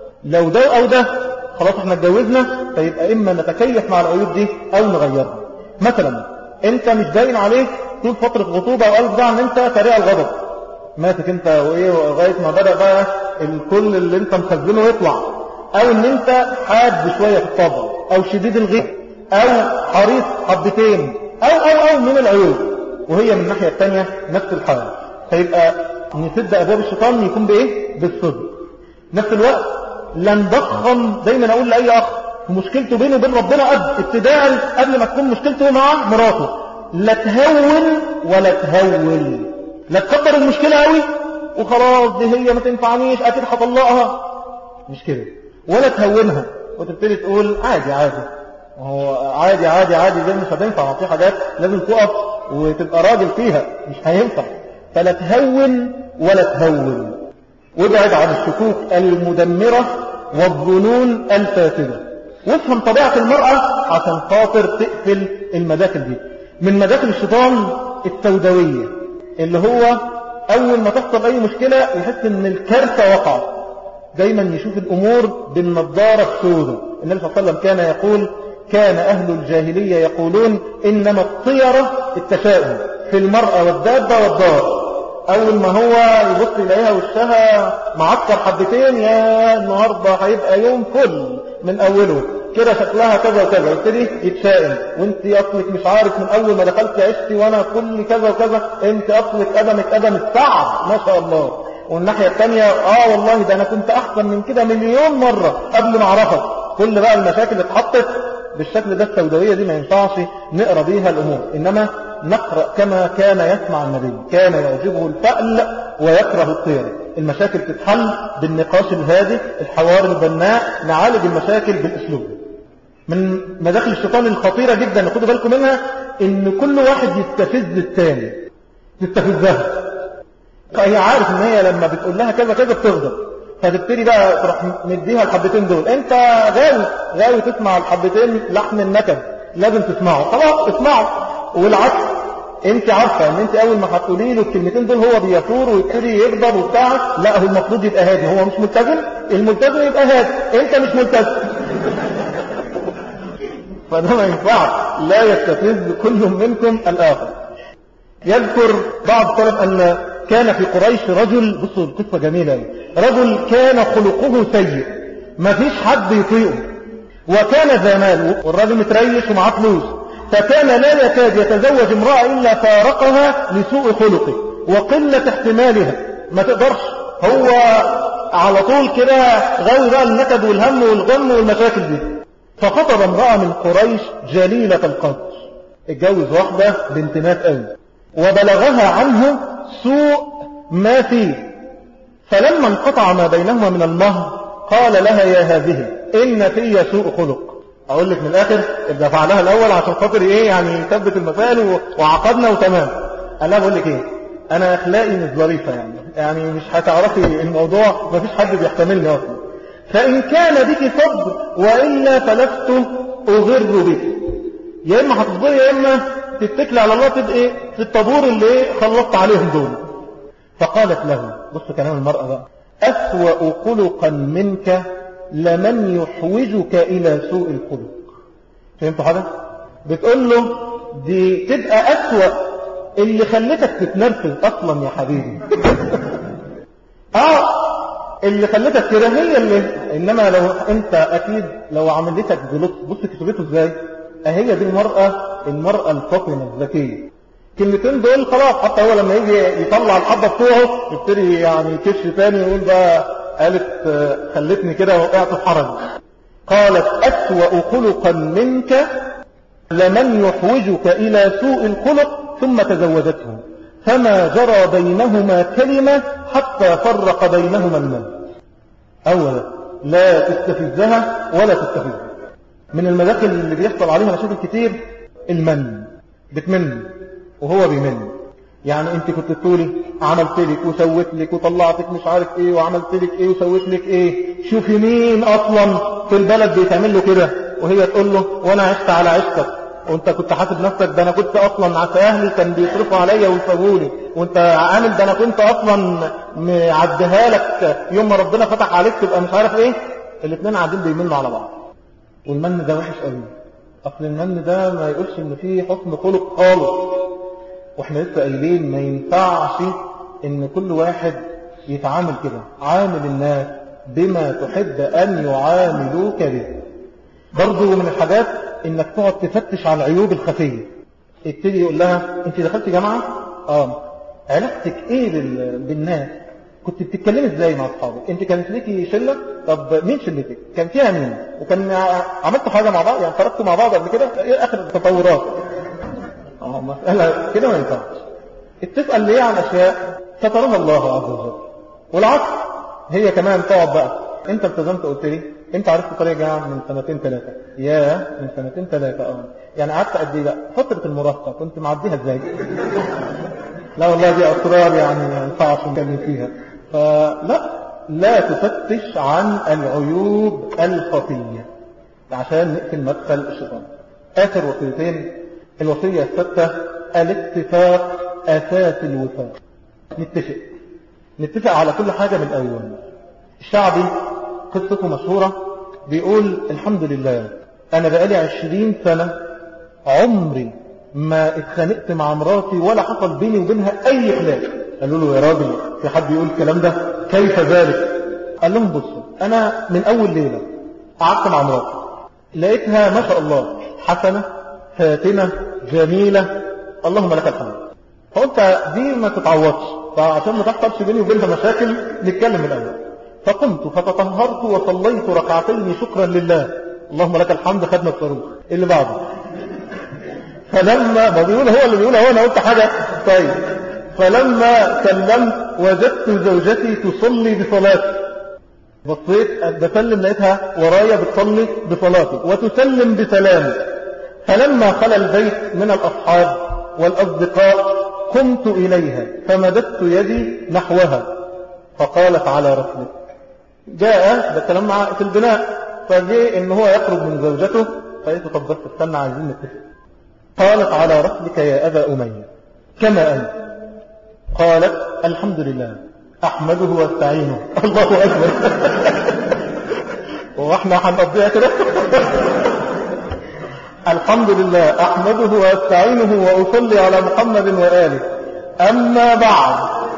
لو ده او ده خلاص احنا اتجوزنا، فيبقى اما نتكيف مع العيوب دي او نغيرها. مثلا انت مش باين عليك طول فترة خطوبة وقلب ده ان انت سريع الغضب، ماسك انت وايه لغايه ما بدأ بقى الكل اللي انت مخزنه يطلع، او ان انت حاد شوية في الطبع او شديد الغيظ او حريص حبتين او او او من العيوب، وهي من الناحية الثانية نفس الحال. فيبقى نسد أبواب الشيطان يكون بإيه؟ بالصدق. نفس الوقت لا نضخم. دايما أقول لأي أخ مشكلته بينه وبين ربنا قد ابتداء قبل ما تكون مشكلته مع مراته، لا تهول ولا تهول. لا تكبر المشكلة قوي وخلاص دي هي ما تنفعنيش أكيد هطلقها، مش كده. ولا تهونها وتبتدي تقول عادي عادي، هو عادي عادي عادي زي مش هتنفع. في حاجات لازم تقف وتبقى راجل فيها، مش هينفع. فلا تهون ولا تهون. وابعد عن الشكوك المدمرة والظنون الفاسدة، وافهم طبيعة المرأة عشان خاطر تقفل المداخل دي. من مداخل الشيطان السوداوية اللي هو أول ما تحصل أي مشكلة يحس إن الكارثة وقعت، دايما يشوف الأمور بالنظارة السوداء. النبي صلى الله عليه وسلم كان يقول: كان أهل الجاهلية يقولون إنما الطيرة التشاؤم في المرأة والدابة والدار. أول ما هو يبص إليها وشها معكر حبتين، يا النهاردة هيبقى يوم كل من أوله كده شكلها كذا وكذا، يبتدي يتشائم. وانت أصلك مش عارف من أول ما دخلت عشتي وأنا كل كذا وكذا، انت أصلك قدمك قدم السعد ما شاء الله. والناحية الثانية آه والله ده أنا كنت أحسن من كده مليون مرة قبل ما أعرفك. كل بقى المشاكل اتحطت بالشكل ده. السوداوية دي ما ينفعش نقرأ بيها الأمور، إنما نقرأ كما كان يسمع النبي. كان يعجبه الفأل ويكره الطير. المشاكل تتحل بالنقاش الهادئ، الحوار البناء، نعالج المشاكل بالأسلوب. من مداخل الشيطان الخطيرة جدا خدوا بالكم منها إن كل واحد يستفز الثاني، يستفزها. فهي عارف إن هي لما بتقول لها كذا كذا بتغضب، فتبتدي بقى تروح مديها الحبتين دول. انت غاوي غاوي تسمع الحبتين لحن النكد، لازم تسمعه، خلاص اسمعه. والعكس، انت عارفه ان انت اول ما هتقولي له الكلمتين دول هو بيثور ويبتدي يغضب وبتاع، لا هو المفروض يبقى هادي. هو مش ملتزم، الملتزم يبقى هادي، انت مش ملتزم. فده ما ينفعش. لا يستفز كل منكم الاخر. يذكر بعض السلف ان كان في قريش رجل، بصوا القصة جميلة، رجل كان خلقه سيء ما فيش حد يطيقه، وكان ذا مال، والراجل متريش ومعاه فلوس، فكان لا يكاد يتزوج امرأة إلا فارقها لسوء خلقه وقلة احتمالها. ما تقدرش، هو على طول كده غاوي بقى النكد والهم والغم والمشاكل دي. فخطب امرأة من قريش جليلة القدر، اتجوز واحدة بنت ناس قوي، وبلغها عنه سوء ما فيه. فلما انقطع ما بينهما من المهر قال لها: يا هذه إن في سوء خلق. أقول لك من الآخر إذا فعلها الأول عشان خاطر إيه يعني يثبت المسائل وعقدنا وتمام. قال لها: بقول لك إيه، أنا أخلاقي مش ظريفة، يعني يعني مش هتعرفي الموضوع، ما فيش حد بيحتملني أصلا. فإن كان بك صبر وإلا فلست أغر بك. يا إما هتصبري يا إما تتكل على الله تبقى في الطابور اللي خلصت عليهم دول. فقالت له، بص كلام المرأة بقى، أسوأ خلقا منك لمن يحوجك إلى سوء الخلق. فهمتوا حاجة؟ بتقول له دي تبقى أسوأ اللي خلتك تتنرفز أصلا يا حبيبي. آه اللي خلتك كده هي اللي، إنما لو أنت أكيد لو عملتك بلطف، بص كتبته إزاي، أهي دي المرأة المرأة الفاطمة الذكية. كلمتين دول خلاص، حتى هو لما يجي يطلع الحبة بتوعه يبتدي يعني كش تاني يقول بقى قالت خلتني كده وقعت في حرج. قالت أسوأ خلقا منك لمن يحوجك إلى سوء الخلق، ثم تزوجته فما جرى بينهما كلمة حتى فرق بينهما الموت. أولا لا تستفزها ولا تستفزها. من المشاكل اللي بيحصل عليها مشاكل كتير المن، بتمن وهو بيمن. يعني انت كنت تقولي عملت لك وسويت لك وطلعتك مش عارف ايه وعملت لك ايه وسويت لك ايه، شوفي مين اصلا في البلد بيتعمل له كده، وهي تقول له وانا عشت على عشتك وانت كنت حاسب نفسك ده انا كنت اصلا عسى اهلي كان بيصرفوا عليا ويسووا لي، وانت عامل ده انا كنت اصلا معديها لك يوم ما ربنا فتح عليك تبقى مش عارف ايه. الاثنين قاعدين بيمنوا على بعض. والمن ده وحش قوي. اصل المن ده ما يقولش ان فيه حسن خلق خالص. واحنا لسه قايلين ما ينفعش ان كل واحد يتعامل كده. عامل الناس بما تحب ان يعاملوك به. برضو من الحاجات انك تقعد تفتش على العيوب الخفية. ابتدي يقول لها انت دخلت جامعة؟ اه. علاقتك ايه بالناس؟ كنت بتتكلمي ازاي مع اصحابك؟ انت كانت ليكي شلة؟ طب مين شلتك؟ كان فيها مين؟ وكان عملتوا حاجة مع بعض؟ يعني خرجتوا مع بعض قبل كده؟ ايه اخر التطورات؟ اه مسألة كده ما ينفعش. تسأل ليه عن اشياء سترها الله عز وجل. والعكس هي كمان تقعد بقى انت التزمت قلت لي انت عرفت طريق جامعة من سنتين ثلاثة. يا من سنتين ثلاثة اه يعني قعدت قد ايه بقى؟ فترة المراهقة كنت معديها ازاي؟ لا والله دي اسرار يعني ما ينفعش نتكلم فيها. فلا لا تفتش عن العيوب الخفية عشان نقفل مدخل الشيطان. اخر وصيتين، الوصية الستة الاتفاق اساس الوفاق. نتفق نتفق على كل حاجة من الاول. الشعبي قصته مشهورة بيقول الحمد لله انا بقالي عشرين سنة عمري ما اتخانقت مع مراتي ولا حصل بيني وبينها اي خلاف. قالوا له يا راجل في حد يقول الكلام ده؟ كيف ذلك؟ قال لهم بصوا انا من اول ليلة قعدت مع مراتي لقيتها ما شاء الله حسنة فاتنة جميلة اللهم لك الحمد. فقلت دي ما تتعوضش، فعشان ما تحصلش بيني وبينها مشاكل نتكلم من الاول. فقمت فتطهرت وصليت ركعتين شكرا لله اللهم لك الحمد. خدنا الصاروخ اللي بعده. فلما ما بيقول هو اللي بيقول هو انا قلت حاجة طيب. فلما كلمت وجدت زوجتي تصلي بصلاتي. بصيت بسلم لقيتها ورايا بتصلي بصلاتي وتسلم بسلامي. فلما خلى البيت من الأصحاب والأصدقاء قمت إليها فمددت يدي نحوها فقالت على رسلك. جاء ده كلام مع في البناء. فجاء ان هو يقرب من زوجته فقلت طب بس استنى عايزين نتفق. قالت على رسلك يا أبا أمية كما أنت. قالت الحمد لله أحمده واستعينه. الله أكبر. واحنا هنقضيها كده. الحمد لله أحمده واستعينه وأصلي على محمد وآله أما بعد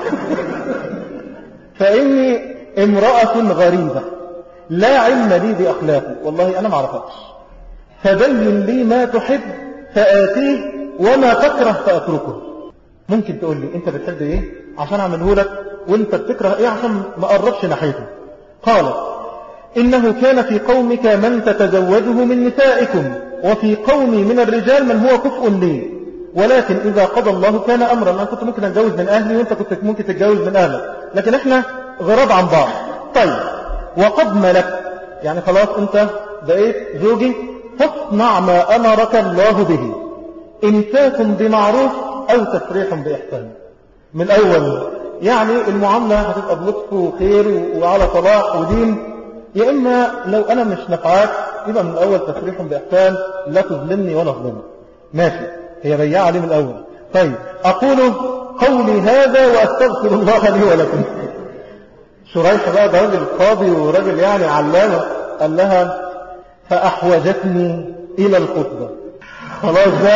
فإني امرأة غريبة لا علم لي بأخلاقي والله أنا ما عرفتش فبين لي ما تحب فآتيه وما تكره فأتركه. ممكن تقول لي أنت بتحب إيه عشان أعمله لك وأنت بتكره إيه عشان ما أقربش ناحيته. قالت إنه كان في قومك من تتزوجه من نسائكم وفي قومي من الرجال من هو كفء لي ولكن إذا قضى الله كان أمرا. أنا كنت ممكن أتجوز من أهلي وأنت كنت ممكن تتجوز من أهلك لكن إحنا غراب عن بعض. طيب وقد ملك يعني خلاص أنت بقيت زوجي فاصنع ما أمرك الله به إمساك بمعروف أو تفريح بإحسان. من الأول يعني المعاملة هتبقى بلطف وخير وعلى صلاح ودين يا إما لو أنا مش نفعاك يبقى من الأول تسريح بإحسان، لا تظلمني ولا أظلمك. ماشي، هي بياعة عليه من الأول. طيب أقول قولي هذا وأستغفر الله لي ولكم. شريح بقى ده راجل قاضي وراجل يعني علامة، قال لها فأحوجتني إلى الخطبة. خلاص ده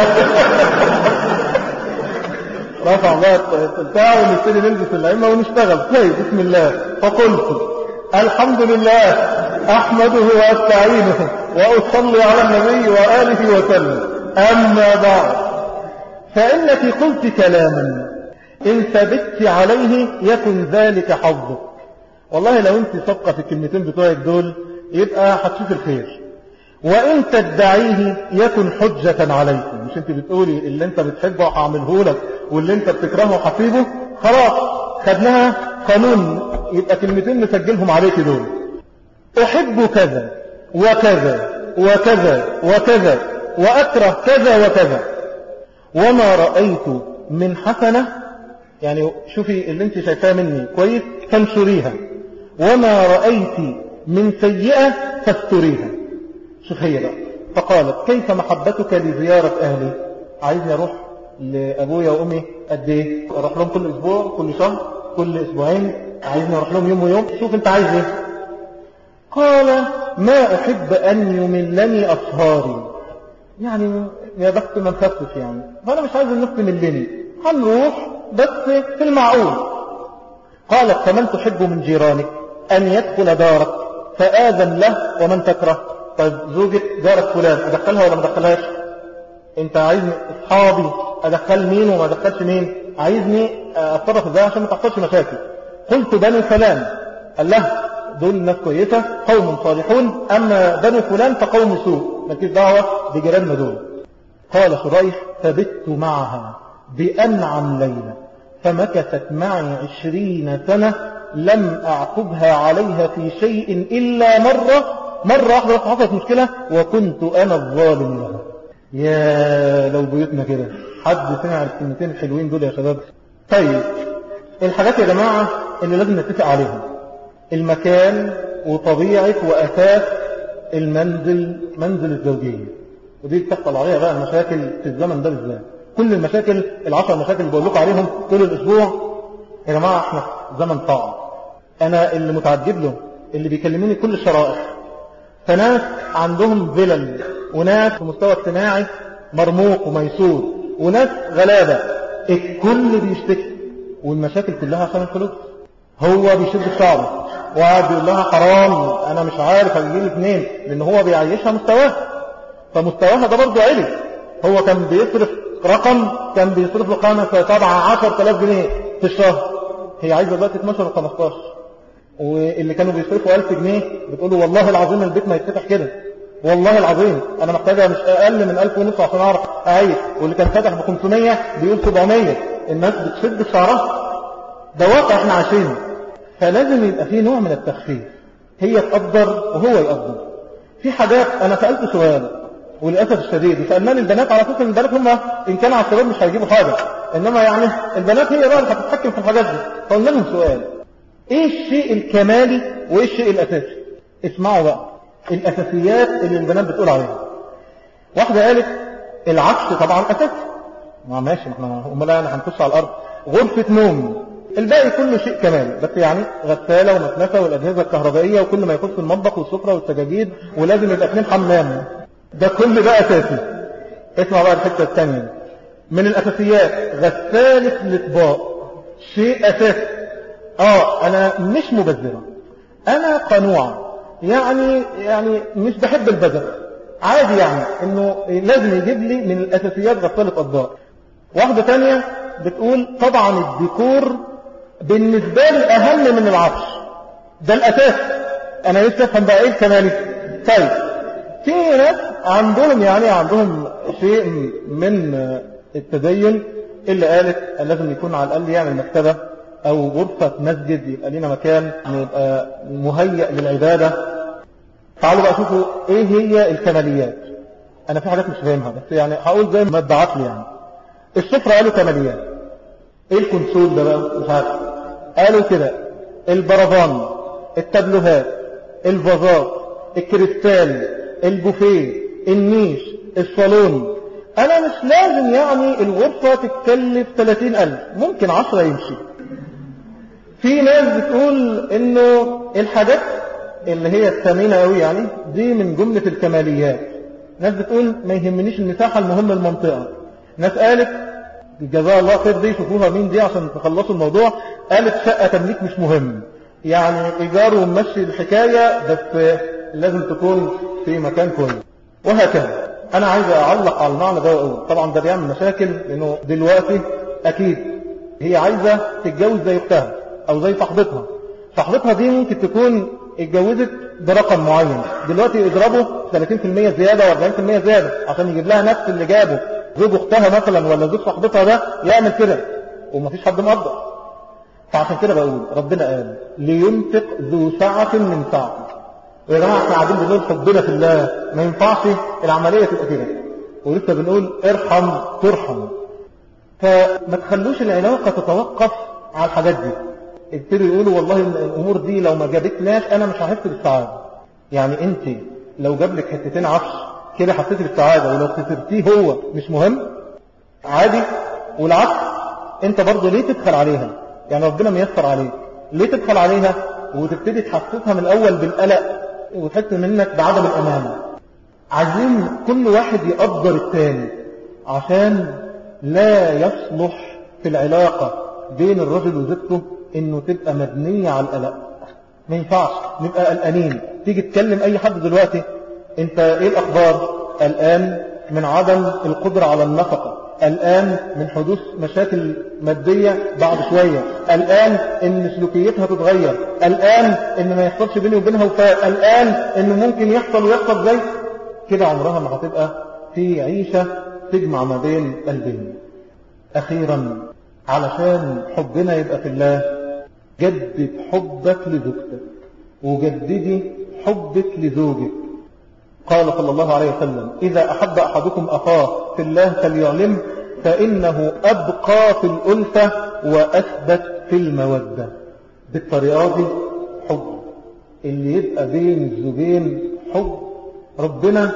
رفع بقى البتاع ونبتدي نلبس العمة ونشتغل. طيب بسم الله. فقلت الحمد لله أحمده وأستعينه وأصلي على النبي وآله وسلم، أما بعد فإنك قلت كلاما إن ثبت عليه يكن ذلك حظك. والله لو أنت صدقة في الكلمتين بتوعك دول يبقى هتشوف الخير، وإن تدعيه يكن حجة عليكم. مش أنت بتقولي اللي أنت بتحبه هعمله لك واللي أنت بتكرهه حسيبه، خلاص خدناها قانون، يبقى كلمتين نسجلهم عليك دول. أحب كذا وكذا وكذا وكذا وأكره كذا وكذا، وما رأيت من حسنة، يعني شوفي اللي انت شايفاه مني كويس تنشريها، وما رأيت من سيئة فاستريها. شوف هي بقى. فقالت كيف محبتك لزيارة أهلي؟ عايزني أروح لأبويا وأمي قد إيه؟ أروح لهم كل أسبوع، كل شهر، كل أسبوعين؟ عايزني أروح لهم يوم ويوم؟ شوف أنت عايز إيه. قال ما أحب أن يملني أصهاري، يعني يا بخت من خفف يعني، فأنا مش عايز النفس ملني، هنروح بس في المعقول. قالت فمن تحب من جيرانك أن يدخل دارك فآذن له ومن تكره؟ طيب زوجة جارك فلان أدخلها ولا ما أدخلهاش؟ أنت عايزني أصحابي أدخل مين وما أدخلش مين؟ عايزني أتصرف إزاي عشان ما تحصلش مشاكل؟ قلت بنو فلان. قال له دول ناس كويسة قوم صالحون، أما بنو فلان فقوم سوء، مالكيش دعوة بجيراننا دول. قال شريح فبت معها بأنعم ليلة فمكثت معي عشرين سنة لم أعقبها عليها في شيء إلا مرة مرة واحدة حصلت مشكلة وكنت أنا الظالم لها. يا لو بيوتنا كده حد سمع الكلمتين الحلوين دول يا شباب. طيب الحاجات يا جماعة اللي لازم نتفق عليها، المكان وطبيعة وأساس المنزل، منزل الزوجية، ودي بتحصل عليها بقى المشاكل في الزمن ده بالذات. كل المشاكل العشر مشاكل اللي بقول لكم عليهم طول الأسبوع يا جماعة احنا زمن صعب. أنا اللي متعجب له اللي بيكلموني كل الشرائح، فناس عندهم فلل، وناس في مستوى اجتماعي مرموق وميسور، وناس غلابة، الكل بيشتكي، والمشاكل كلها عشان الفلوس. هو بيشد الشعر وقاعد يقول لها حرام انا مش عارف اجيب منين، لان هو بيعيشها مستواها، فمستواها ده برضه عالي. هو كان بيصرف رقم كان بيصرف له خمسة سبعة عشر آلاف جنيه في الشهر، هي عايزه دلوقتي اثناشر وخمستاشر، واللي كانوا بيصرفوا ألف جنيه بتقولوا والله العظيم البيت ما يتفتح كده، والله العظيم انا محتاجه مش اقل من ألف ونص عشان اعرف اعيش، واللي كان فاتح ب خمسمية بيقول سبعمية. الناس بتشد في شعرها، ده واقع احنا عايشينه. فلازم يبقى فيه نوع من التخفيف، هي تقدر وهو يقدر. في حاجات انا سألت سؤال وللأسف الشديد سألناني البنات، على فكرة البنات هم إن كانوا على الشباب مش هيجيبوا حاجة، إنما يعني البنات هي بقى اللي هتتحكم في الحاجات دي. فقلنا لهم سؤال، إيه الشيء الكمالي وإيه الشيء الأساسي؟ اسمعوا بقى الأساسيات اللي البنات بتقول عليها. واحدة قالت العفش طبعا أساسي، ما ماشي، احنا امال يعني هنخش على الأرض. غرفة نوم، الباقي كله شيء كمالي، بس يعني غسالة ومكنسة والأجهزة الكهربائية وكل ما يخص المطبخ والسفرة والسجاجيد، ولازم يبقى اثنين حمام، ده كل ده أساسي. اسمع بقى الحتة الثانية من الأساسيات، غسالة الأطباق شيء أساسي. اه انا مش مبذرة، انا قنوعة، يعني يعني مش بحب البذر، عادي يعني انه لازم يجيب لي من الأساسيات غسالة أطباق. واحدة تانية بتقول طبعا الديكور بالنسبة لي أهم من العفش، ده الأساس. أنا لسه أفهم بقى إيه الكمالي. طيب في ناس عندهم يعني عندهم شيء من التدين اللي قالت لازم يكون على الأقل يعني مكتبة أو غرفة مسجد، يبقى لنا مكان يبقى مهيئ للعبادة. تعالوا بقى شوفوا إيه هي الكماليات. أنا في حاجات مش فاهمها بس يعني هقول زي ما اتبعت لي. يعني السفرة قالوا كماليات، ايه الكونسول ده بقى مش عارف، قالوا كده البرفان، التابلوهات، الفازات، الكريستال، البوفيه، النيش، الصالون. انا مش لازم يعني الغرفة تتكلف ثلاثين ألف، ممكن عشرة يمشي. في ناس بتقول انه الحاجات اللي هي الثمينة قوي يعني دي من جملة الكماليات. ناس بتقول ما يهمنيش المساحة، المهم المنطقة. ناس قالت جزاها الله خير دي، شوفوها مين دي عشان تخلصوا الموضوع، قالت شقة تمليك مش مهم، يعني ايجار ومشي الحكاية، بس لازم تكون في مكان كويس، وهكذا. انا عايز اعلق على المعنى ده واقول طبعا ده بيعمل مشاكل، لانه دلوقتي اكيد هي عايزة تتجوز زي اختها او زي صاحبتها. صاحبتها دي ممكن تكون اتجوزت برقم معين، دلوقتي اضربه ثلاثين بالمية زيادة واربعين بالمية زيادة عشان يجيب لها نفس اللي جابه زوج اختها مثلا ولا زوج صاحبتها، ده يعمل كده ومفيش حد مقدر. فعشان كده بقول ربنا قال لينفق ذو سعة من سعته. ويا جماعة احنا قاعدين بنقول حبنا في الله، ما ينفعش العملية تبقى كده، ولسه بنقول ارحم ترحم. فما تخلوش العلاقة تتوقف على الحاجات دي. ابتدوا يقولوا والله الامور دي لو ما جابتناش انا مش هحس بالسعادة. يعني انت لو جاب لك حتتين عفش كده حسيتي بالسعادة، ولو خسرتيه هو مش مهم عادي. والعكس انت برضه ليه تدخل عليها؟ يعني ربنا ميسر عليك، ليه تدخل عليها وتبتدي تحسسها من الاول بالقلق وتحس منك بعدم الامان؟ عايزين كل واحد يقدر الثاني، عشان لا يصلح في العلاقة بين الرجل وزوجته انه تبقى مبنية على القلق. ما ينفعش نبقى قلقانين. تيجي تكلم اي حد دلوقتي، انت ايه الاخبار؟ قلقان من عدم القدرة على النفقة، قلقان من حدوث مشاكل مادية بعد شوية، قلقان ان سلوكيتها تتغير، قلقان ان ما يحصلش بيني وبينها وفاء، قلقان ان ممكن يحصل ويحصل زي كده. عمرها ما هتبقى في عيشة تجمع ما بين قلبين. اخيرا علشان حبنا يبقى في الله، جدد حبك لزوجتك وجددي حبك لزوجك. قال صلى الله عليه وسلم إذا أحب أحدكم أخاه في الله فليعلم، فإنه أبقى في الألفة وأثبت في المودة. بالطريقة دي حب اللي يبقى بين الزوجين حب ربنا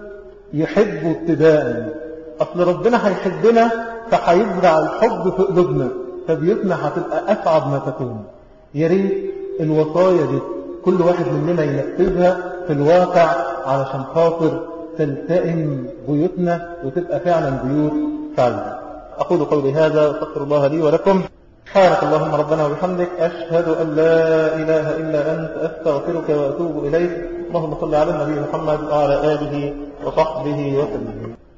يحبه ابتداء. أصل ربنا هيحبنا فهيزرع الحب في قلوبنا، فبيوتنا هتبقى أسعد ما تكون. يا ريت الوصايا دي كل واحد مننا ينفذها في الواقع علشان خاطر تلتئم بيوتنا وتبقى فعلا بيوت سعيدة. أقول قولي هذا واستغفر الله لي ولكم. سبحانك اللهم ربنا وبحمدك، أشهد أن لا إله إلا أنت، أستغفرك وأتوب إليك. اللهم صل على النبي محمد وعلى آله وصحبه وسلم.